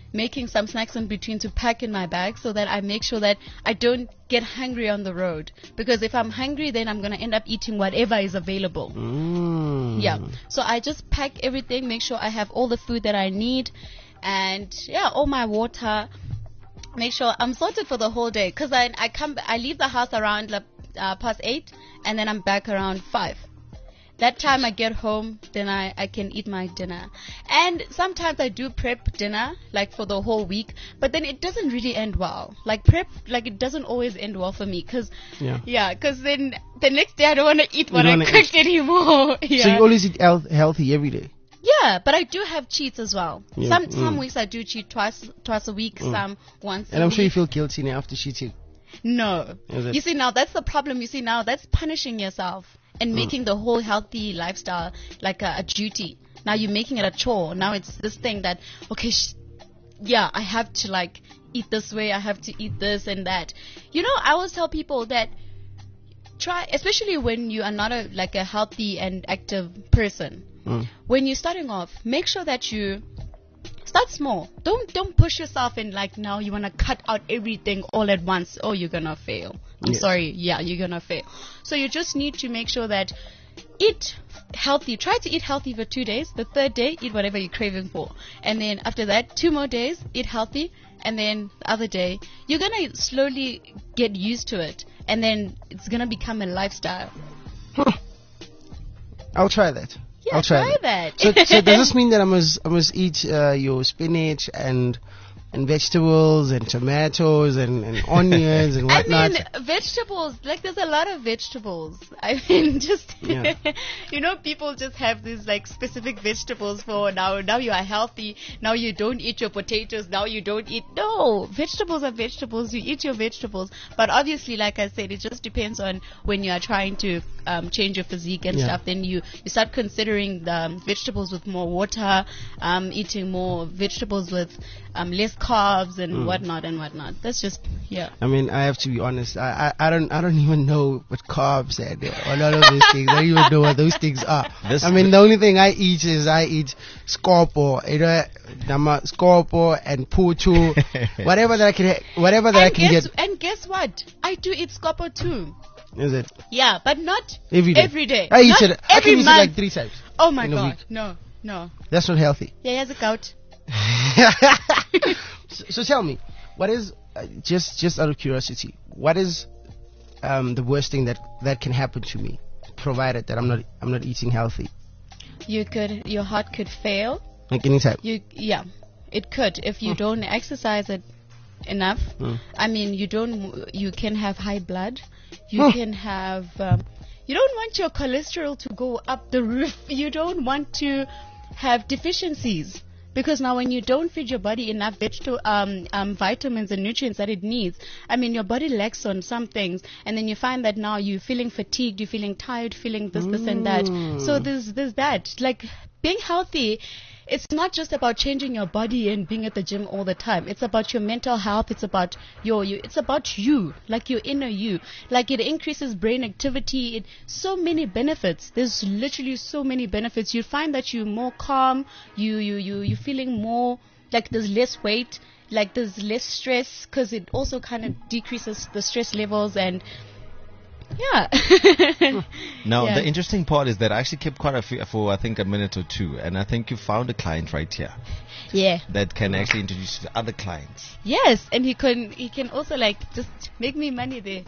making some snacks in between to pack in my bag so that I make sure that I don't get hungry on the road. Because if I'm hungry, then I'm going to end up eating whatever is available. Mm. Yeah. So I just pack everything, make sure I have all the food that I need, and yeah, all my water. Make sure I'm sorted for the whole day. Because I, I come, I leave the house around uh, past eight, and then I'm back around five. That time I get home, then I, I can eat my dinner. And sometimes I do prep dinner, like for the whole week, but then it doesn't really end well. Like prep, like it doesn't always end well for me, cause Yeah. yeah, cause then the next day I don't want to eat what You I don't cooked wanna anymore. Yeah. So you always eat health, healthy every day? Yeah, but I do have cheats as well. Yeah. Some some Mm. weeks I do cheat twice twice a week, some once. And a I'm sure you week. feel guilty now after cheating. No. Is it? You see, now that's the problem. You see, now that's punishing yourself and Mm. making the whole healthy lifestyle like a, a duty. Now you're making it a chore. Now it's this thing that, okay, sh- yeah, I have to like eat this way. I have to eat this and that. You know, I always tell people that try, especially when you are not a like a healthy and active person. Mm. When you're starting off, make sure that you start small. Don't don't push yourself in like now you want to cut out everything all at once. Oh, you're gonna fail. I'm Yes. sorry. Yeah, you're gonna fail. So you just need to make sure that eat healthy. Try to eat healthy for two days. The third day, eat whatever you're craving for. And then after that, two more days, eat healthy. And then the other day, you're gonna slowly get used to it. And then it's gonna become a lifestyle. Huh. I'll try that. Yeah, I'll try, try that. that. So, so does this mean that I must I must eat uh, your spinach and and vegetables and tomatoes and, and onions and I whatnot? mean, vegetables, like there's a lot of vegetables. I mean, just, Yeah. you know, people just have these like specific vegetables for now, now you are healthy, now you don't eat your potatoes, now you don't eat, no, vegetables are vegetables, you eat your vegetables. But obviously, like I said, it just depends on when you are trying to um, change your physique and Yeah. stuff, then you, you start considering the um, vegetables with more water, um, eating more vegetables with um, less carbs and Mm. whatnot and whatnot. That's just, yeah. I mean, I have to be honest. I, I, I don't I don't even know what carbs and uh, a lot of those things. I don't even know what those things are. This- I mean, the only thing I eat is I eat scorpo, you know, nama scorpo and putu, whatever that I can, ha- whatever that I And can guess, get. and guess what? I do eat scopo too. Is it Yeah, but not every day? every day. I eat Not it. I every can eat it month. like three times. Oh my in a god. week. No, no. That's not healthy. Yeah, here's a gout. so, so tell me, what is uh, just just out of curiosity, what is um, the worst thing that that can happen to me, provided that I'm not I'm not eating healthy? You could, your heart could fail. Like any type. You, yeah, it could if you Hmm. don't exercise it enough. Hmm. I mean, you don't. You can have high blood. You Hmm. can have. Um, you don't want your cholesterol to go up the roof. You don't want to have deficiencies. Because now when you don't feed your body enough vegetable, um, um, vitamins and nutrients that it needs, I mean, your body lacks on some things. And then you find that now you're feeling fatigued, you're feeling tired, feeling this, this and that. So there's, there's that. Like, being healthy, it's not just about changing your body and being at the gym all the time. It's about your mental health. It's about your, you, it's about you, like your inner you. Like it increases brain activity. It, so many benefits. There's literally so many benefits. You find that you're more calm. You, you, you, you're feeling more like there's less weight. Like there's less stress because it also kind of decreases the stress levels and yeah. Now, Yeah. the interesting part is that I actually kept quite a few for, I think, a minute or two. And I think you found a client right here Yeah. that can actually introduce you to other clients. Yes, and he can he can also like just make me money there.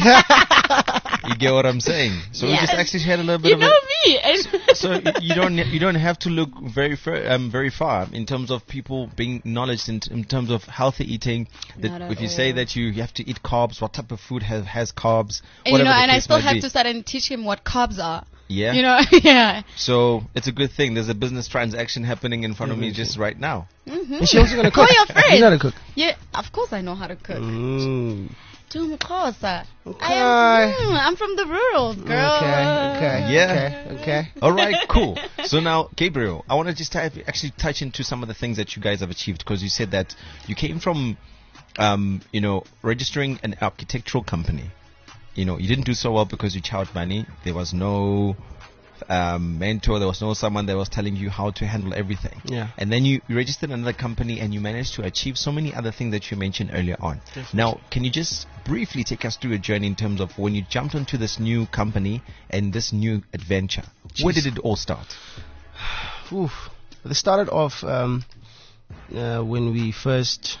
You get what I'm saying? So we just Yes. actually had a little bit You of know a... me. And So y- you don't you don't have to look very far, um, very far in terms of people being knowledge in, t- in terms of healthy eating. That Not at if you say all. that you, you have to eat carbs, what type of food has has carbs, And you whatever know, the and I case still might have be. to start and teach him what carbs are. Yeah. You know, yeah. So it's a good thing. There's a business transaction happening in front of me just right now. Mm-hmm. Is she also gonna Call cook? your friend. You know how to cook. Yeah, of course I know how to cook. Mm. Tumkosa. Okay. I am, mm, I'm from the rural, girl. Okay. Okay. Yeah. Okay. Okay. All right, cool. So now, Gabriel, I want to just type, actually touch into some of the things that you guys have achieved, because you said that you came from, um, you know, registering an architectural company. You know, you didn't do so well because you charged money. There was no um, mentor. There was no someone that was telling you how to handle everything. Yeah. And then you, you registered another company and you managed to achieve so many other things that you mentioned earlier on. Definitely. Now, can you just briefly take us through a journey in terms of when you jumped onto this new company and this new adventure? Where Jeez. did it all start? Oof. They started off um, uh, when we first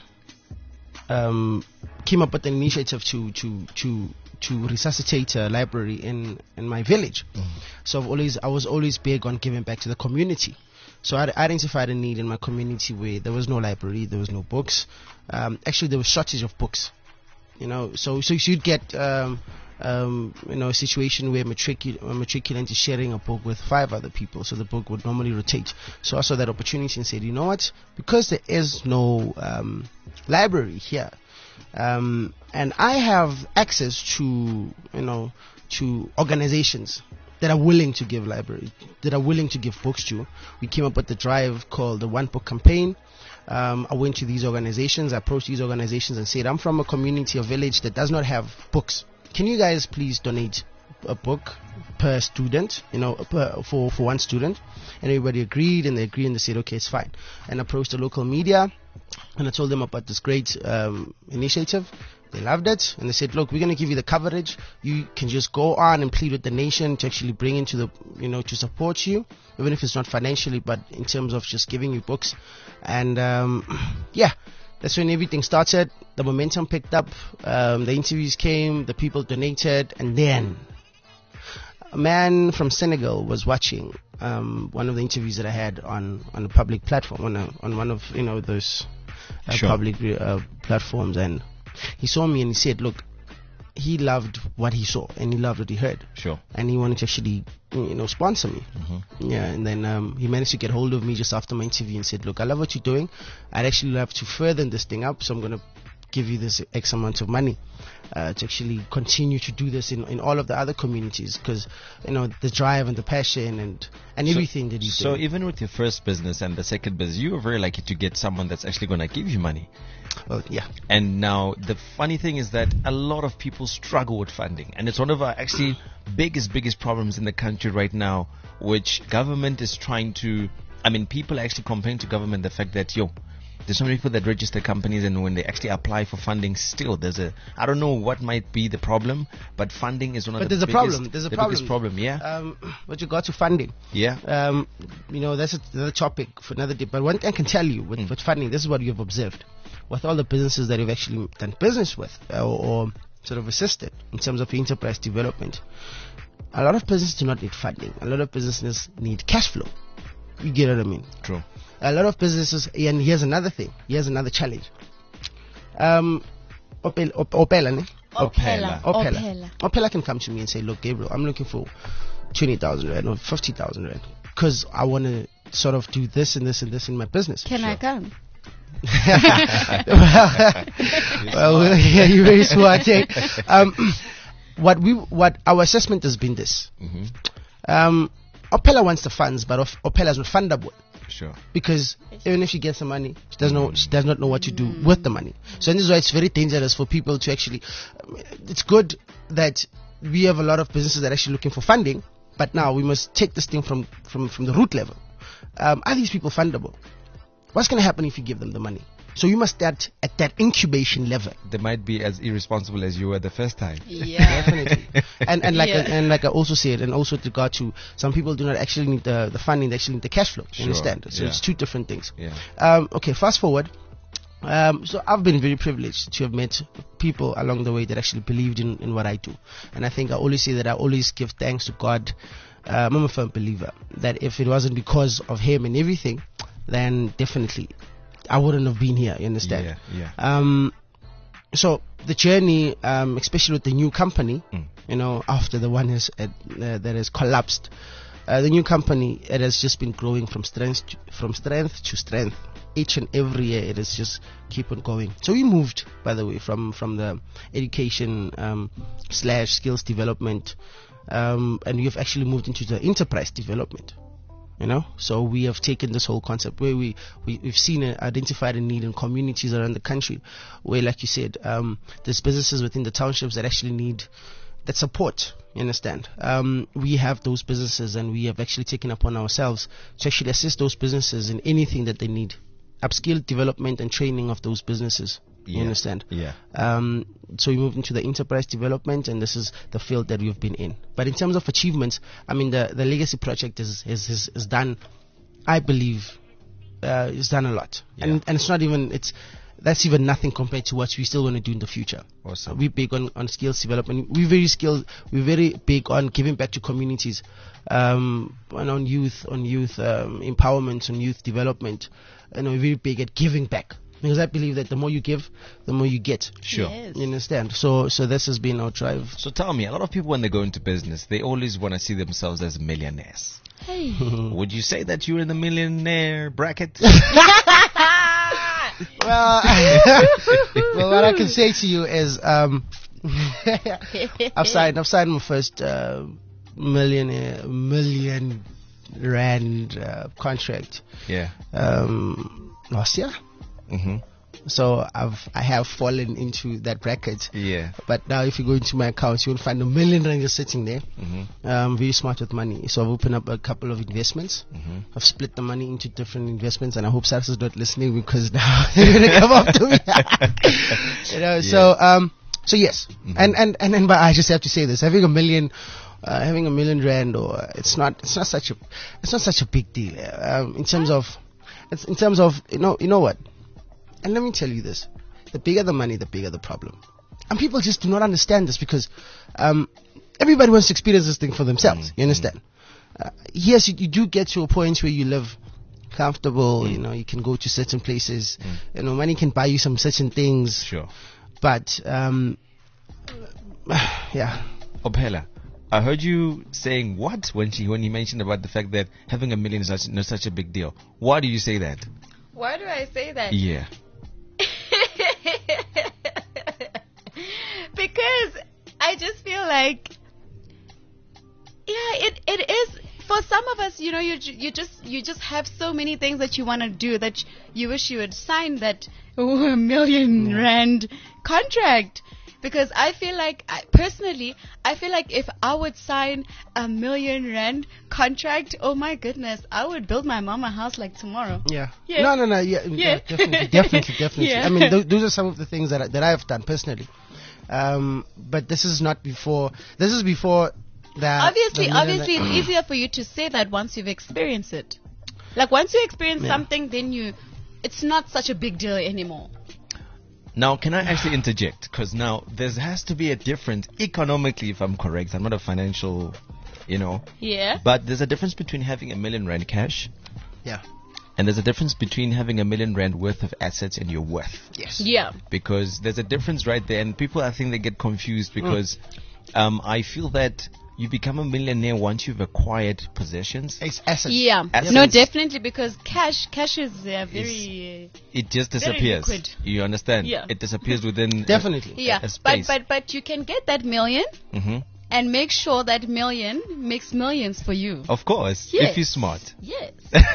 um, came up with an initiative to to to to resuscitate a library in in my village. Mm. So I've always I was always big on giving back to the community. So I identified a need in my community where there was no library, there was no books. Um, actually, there was shortage of books. You know, so so you'd get um, um, you know a situation where matricul- a matriculant is sharing a book with five other people, so the book would normally rotate. So I saw that opportunity and said, you know what? Because there is no um, library here, um, and I have access to you know to organizations that are willing to give library, that are willing to give books to. We came up with the drive called the One Book Campaign. Um, I went to these organizations, I approached these organizations and said, I'm from a community, a village that does not have books. Can you guys please donate a book per student, you know, per, for, for one student? And everybody agreed, and they agreed, and they said, okay, it's fine. And I approached the local media, and I told them about this great um, initiative. They loved it, and they said, look, we're going to give you the coverage. You can just go on and plead with the nation to actually bring into the, you know, to support you, even if it's not financially, but in terms of just giving you books. And, um, yeah, that's when everything started. The momentum picked up, um, the interviews came, the people donated, and then a man from Senegal was watching um, one of the interviews that I had on, on a public platform, on, a, on one of, you know, those uh, Sure. public uh, platforms, and he saw me and he said, look, he loved what he saw and he loved what he heard. Sure. And he wanted to actually, you know, sponsor me. Mm-hmm. Yeah, and then um, he managed to get hold of me just after my interview and said, look, I love what you're doing. I'd actually love to further this thing up, so I'm going to give you this X amount of money uh, to actually continue to do this in, in all of the other communities, because, you know, the drive and the passion and, and So- everything that he's So doing. even with your first business and the second business, you were very lucky to get someone that's actually going to give you money. Well, yeah. And now the funny thing is that a lot of people struggle with funding, and it's one of our actually biggest, biggest problems in the country right now, which government is trying to, I mean, people actually complain to government the fact that, yo, there's so many people that register companies, and when they actually apply for funding, still there's a, I don't know what might be the problem, but funding is one of But the there's a biggest, problem. There's a the problem. biggest problem, yeah. Um, with regard to funding. Yeah. Um, you know, that's a- another topic for another day. But one thing I can tell you with, Mm. with funding, this is what you've observed. With all the businesses that you've actually done business with uh, or, or sort of assisted in terms of enterprise development, a lot of businesses do not need funding. A lot of businesses need cash flow. You get what I mean? True. A lot of businesses, and here's another thing. Here's another challenge. Um, Opel, Op- Opela, ne? Opela. Opela. Opela. Opela can come to me and say, look, Gabriel, I'm looking for twenty thousand rand or fifty thousand rand because I want to sort of do this and this and this in my business. Can I come? well, well, yeah, you're very smart. Eh? Um, what we, what our assessment has been this. Mm-hmm. Um, Opela wants the funds, but Op- Opela is not fundable. Sure. Because even if she gets the money, she doesn't know. She does not know what to do with the money. So this is why it's very dangerous for people to actually. It's good that we have a lot of businesses that are actually looking for funding, but now we must take this thing from from from the root level. Um, are these people fundable? What's going to happen if you give them the money? So you must start at that incubation level. They might be as irresponsible as you were the first time. Yeah. Definitely. and and like Yeah. I, and like I also said, and also with regard to some people do not actually need the, the funding; they actually need the cash flow. You Sure. understand? So Yeah. it's two different things. Yeah. Um, okay, fast forward. Um, so I've been very privileged to have met people along the way that actually believed in, in what I do, and I think I always say that I always give thanks to God. Um, I'm a firm believer that if it wasn't because of Him and everything, then definitely I wouldn't have been here. You understand? Yeah, yeah. Um, so the journey, um, especially with the new company, Mm. you know, after the one has, uh, uh, that has collapsed, uh, the new company, it has just been growing from strength to, from strength to strength. Each and every year, it has just keep on going. So we moved, by the way, from from the education um, slash skills development, um, and we have actually moved into the enterprise development. You know, so we have taken this whole concept where we, we we've seen and identified a need in communities around the country, where, like you said, um, there's businesses within the townships that actually need that support. You understand? Um, we have those businesses, and we have actually taken upon ourselves to actually assist those businesses in anything that they need, upskill development and training of those businesses. You Yeah. understand? Yeah. Um, so we moved into the enterprise development, and this is the field that we've been in. But in terms of achievements, I mean, the, the legacy project is, is, is, is done, I believe, uh, it's done a lot. Yeah. And, and it's not even, it's, that's even nothing compared to what we still want to do in the future. Awesome. We're big on, on skills development. We're very skilled. We're very big on giving back to communities, um, and on youth, on youth um, empowerment, on youth development. And we're very big at giving back, because I believe that the more you give, the more you get. Sure. Yes. You understand? So, so this has been our drive. So tell me, a lot of people when they go into business, they always want to see themselves as millionaires. Hey. Would you say that you're in the millionaire bracket? Well, well, what I can say to you is, um, I've signed, I've signed my first uh, millionaire, million rand uh, contract Yeah. um, last year. Mm-hmm. So I've I have fallen into that bracket. Yeah. But now, if you go into my accounts, you'll find a million rand just sitting there. Mm-hmm. Um, very smart with money. So I've opened up a couple of investments. Mm-hmm. I've split the money into different investments, and I hope Sars is not listening, because now they're gonna come up to me. You know. Yeah. So um, so yes, Mhm. and and and then, but I just have to say this: having a million. Uh, having a million rand, or uh, it's not, it's not such a, it's not such a big deal. uh, Um, in terms of, it's in terms of, you know, you know what? And let me tell you this: the bigger the money, the bigger the problem. And people just do not understand this, because um, everybody wants to experience this thing for themselves. Mm, You understand? Uh, yes, you, you do get to a point where you live comfortable. Mm. You know, you can go to certain places. Mm. You know, money can buy you some certain things. Sure. But um, yeah. Ophela, I heard you saying what when she when you mentioned about the fact that having a million is not, not such a big deal. Why do you say that? Why do I say that? Yeah. Because I just feel like, yeah, it it is for some of us. You know, you ju- you just you just have so many things that you want to do that you wish you had signed that oh, a million rand contract. Because I feel like, I, personally, I feel like if I would sign a million rand contract, oh my goodness, I would build my mama house like tomorrow. Yeah. Yeah. No, no, no. Yeah, yeah. Yeah. definitely, definitely, definitely. Yeah. I mean, th- those are some of the things that I, that I have done personally. Um, but this is not before. This is before that. Obviously, the million obviously, that- it's easier for you to say that once you've experienced it. Like once you experience Yeah. something, then you, it's not such a big deal anymore. Now, can I actually interject? Because now there has to be a difference economically, if I'm correct. I'm not a financial, you know, Yeah. but there's a difference between having a million rand cash, Yeah. and there's a difference between having a million rand worth of assets and your worth. Yes. Mm. Yeah. Because there's a difference right there, and people, I think they get confused because um, I feel that you become a millionaire once you've acquired possessions. It's assets. Yeah. Assets. No, definitely, because cash, cash is uh, very. It just Very disappears. liquid. You understand? Yeah. It disappears within. Definitely. A, Yeah, a but space. but but you can get that million hmm and make sure that million makes millions for you. Of course, Yes. if you're smart. Yes.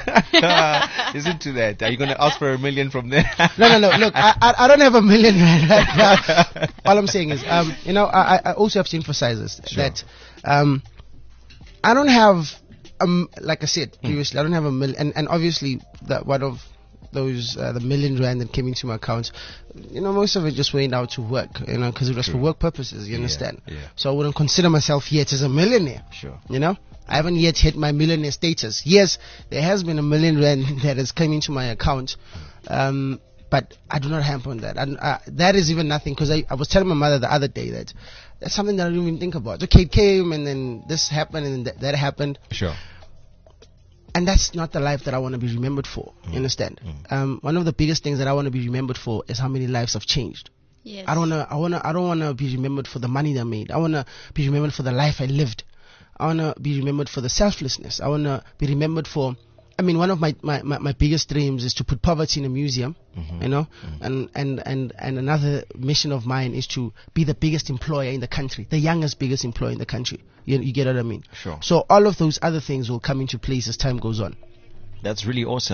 Listen to that. Are you going to ask for a million from there? No, no, no. Look, I, I, I don't have a million rand right now. All I'm saying is, um, you know, I, I also have to emphasize this Sure. that, um, I don't have, um, like I said previously, I don't have a million, and, and obviously that one of those uh, the million rand that came into my account, you know, most of it just went out to work, you know, because it was for True. work purposes. You Yeah, understand? yeah. So I wouldn't consider myself yet as a millionaire. Sure. You know, I haven't yet hit my millionaire status. Yes, there has been a million rand that has come into my account, um, but I do not hamper on that. And uh, that is even nothing, because I, I was telling my mother the other day that that's something that I didn't even think about. Okay, it came, and then this happened, and then th- that happened. Sure. And that's not the life that I want to be remembered for. You understand? Um, one of the biggest things that I want to be remembered for is how many lives have changed. Yes. I don't wanna, I wanna, I don't wanna be remembered for the money that I made. I wanna be remembered for the life I lived. I wanna be remembered for the selflessness. I wanna be remembered for. I mean, one of my, my, my, my biggest dreams is to put poverty in a museum. You know, and, and and and another mission of mine is to be the biggest employer in the country, the youngest biggest employer in the country. You, you get what I mean? Sure. So all of those other things will come into place as time goes on. That's really awesome.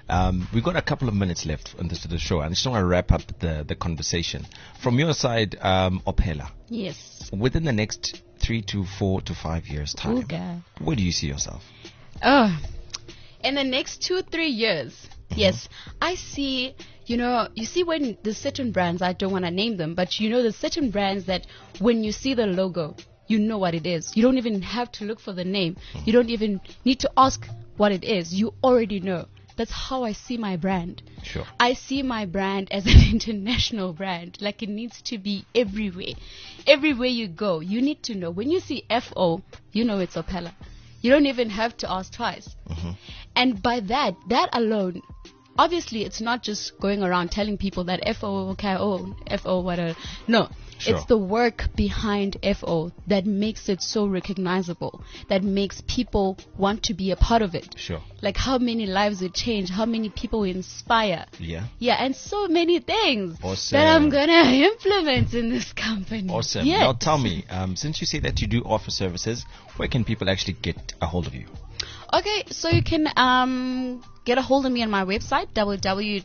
Um, we've got a couple of minutes left on this the show, and I just want to wrap up the, the conversation. From your side, um, Ophela, Yes. within the next three to four to five years' time, Okay. where do you see yourself? Oh, in the next two, three years, Mm-hmm. yes, I see, you know, you see when the certain brands, I don't want to name them, but you know, the certain brands that when you see the logo, you know what it is. You don't even have to look for the name. You don't even need to ask what it is. You already know. That's how I see my brand. Sure. I see my brand as an international brand. Like, it needs to be everywhere. Everywhere you go, you need to know. When you see F O, you know it's Ophela. You don't even have to ask twice. Mm-hmm. And by that, that alone, obviously it's not just going around telling people that F O, okay, oh, F O, whatever. No. Sure. It's the work behind F O that makes it so recognizable, that makes people want to be a part of it. Sure. Like how many lives we change, how many people we inspire. Yeah. Yeah, and so many things Awesome. that I'm going to implement in this company. Awesome. Yes. Now tell me, um, since you say that you do offer services, where can people actually get a hold of you? Okay, so you can um, get a hold of me on my website, w w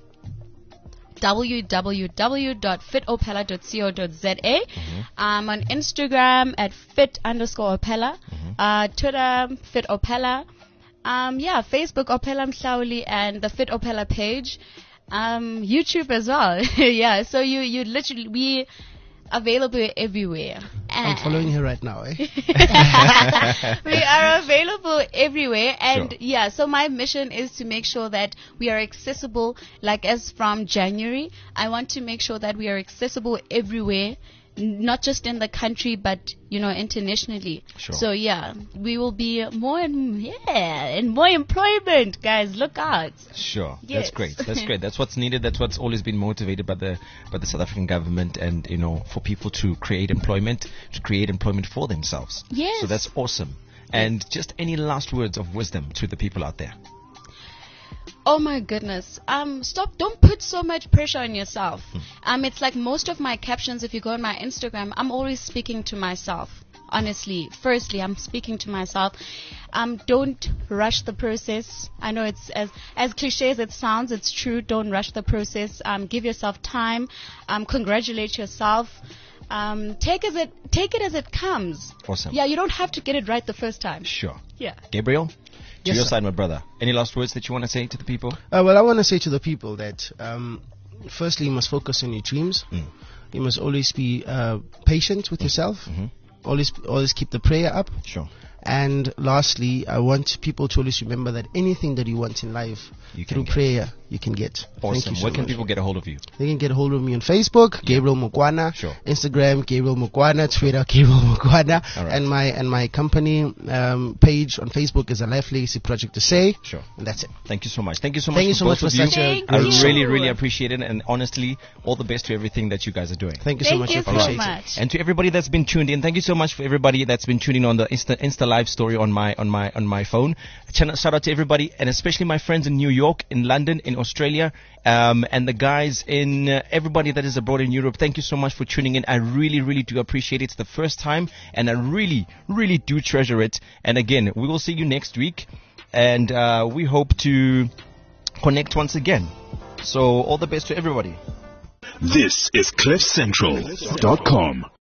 w w w dot fit ophela dot co dot z a. Mm-hmm. I'm on Instagram at fit underscore Ophela, Mm-hmm. uh, Twitter, fit Ophela, um, yeah, Facebook Ophela Mhlauli, and the Fit Ophela page, um, YouTube as well. Yeah, so you, you literally, we available everywhere. I'm following her right now, eh? We are available everywhere, and Sure. yeah, so my mission is to make sure that we are accessible. Like, as from January, I want to make sure that we are accessible everywhere, n- not just in the country, but you know, internationally. Sure. So yeah, we will be more and yeah, and more employment, guys. Look out. Sure. Yes. That's great. That's great. That's what's needed. That's what's always been motivated by the by the South African government, and you know, for people to create employment, to create employment for themselves. Yes. So that's awesome. And just any last words of wisdom to the people out there? Oh my goodness. Um, stop. Don't put so much pressure on yourself. Um, it's like most of my captions, if you go on my Instagram, I'm always speaking to myself. Honestly, firstly, I'm speaking to myself. Um, don't rush the process. I know it's as as cliche as it sounds, it's true. Don't rush the process. Um, give yourself time. Um, congratulate yourself. Um, take as it take it as it comes. Awesome. Yeah, you don't have to get it right the first time. Sure. Yeah. Gabriel, to Yes, your sir. side, my brother. Any last words that you want to say to the people? Uh, well, I want to say to the people that, um, firstly, you must focus on your dreams. Mm. You must always be uh, patient with yourself. Mm-hmm. Always, always keep the prayer up. Sure. And lastly, I want people to always remember that anything that you want in life, You can through get. prayer, you can get. Thank Awesome. you so Where can much. people get a hold of you? They can get a hold of me on Facebook, Gabriel Mukwana, Sure. Instagram, Gabriel Mukwana, Twitter, Gabriel Mukwana, All right. and my and my company um, page on Facebook is a Life Legacy Project to say, Sure. and that's it. Thank you so much. Thank you so much Thank you for so both much for of you. such a Thank I great show. really, really appreciate it, and honestly, all the best to everything that you guys are doing. Thank you so Thank much. you I so appreciate it. much. And to everybody that's been tuned in, thank you so much for everybody that's been tuning on the Insta, Insta Live story on my on my on my phone. Ch- Shout out to everybody, and especially my friends in New York, in London, in Australia, um, and the guys in uh, everybody that is abroad in Europe. Thank you so much for tuning in. I really, really do appreciate it. It's the first time, and I really, really do treasure it. And again, we will see you next week, and uh, we hope to connect once again. So all the best to everybody. This is cliff central dot com.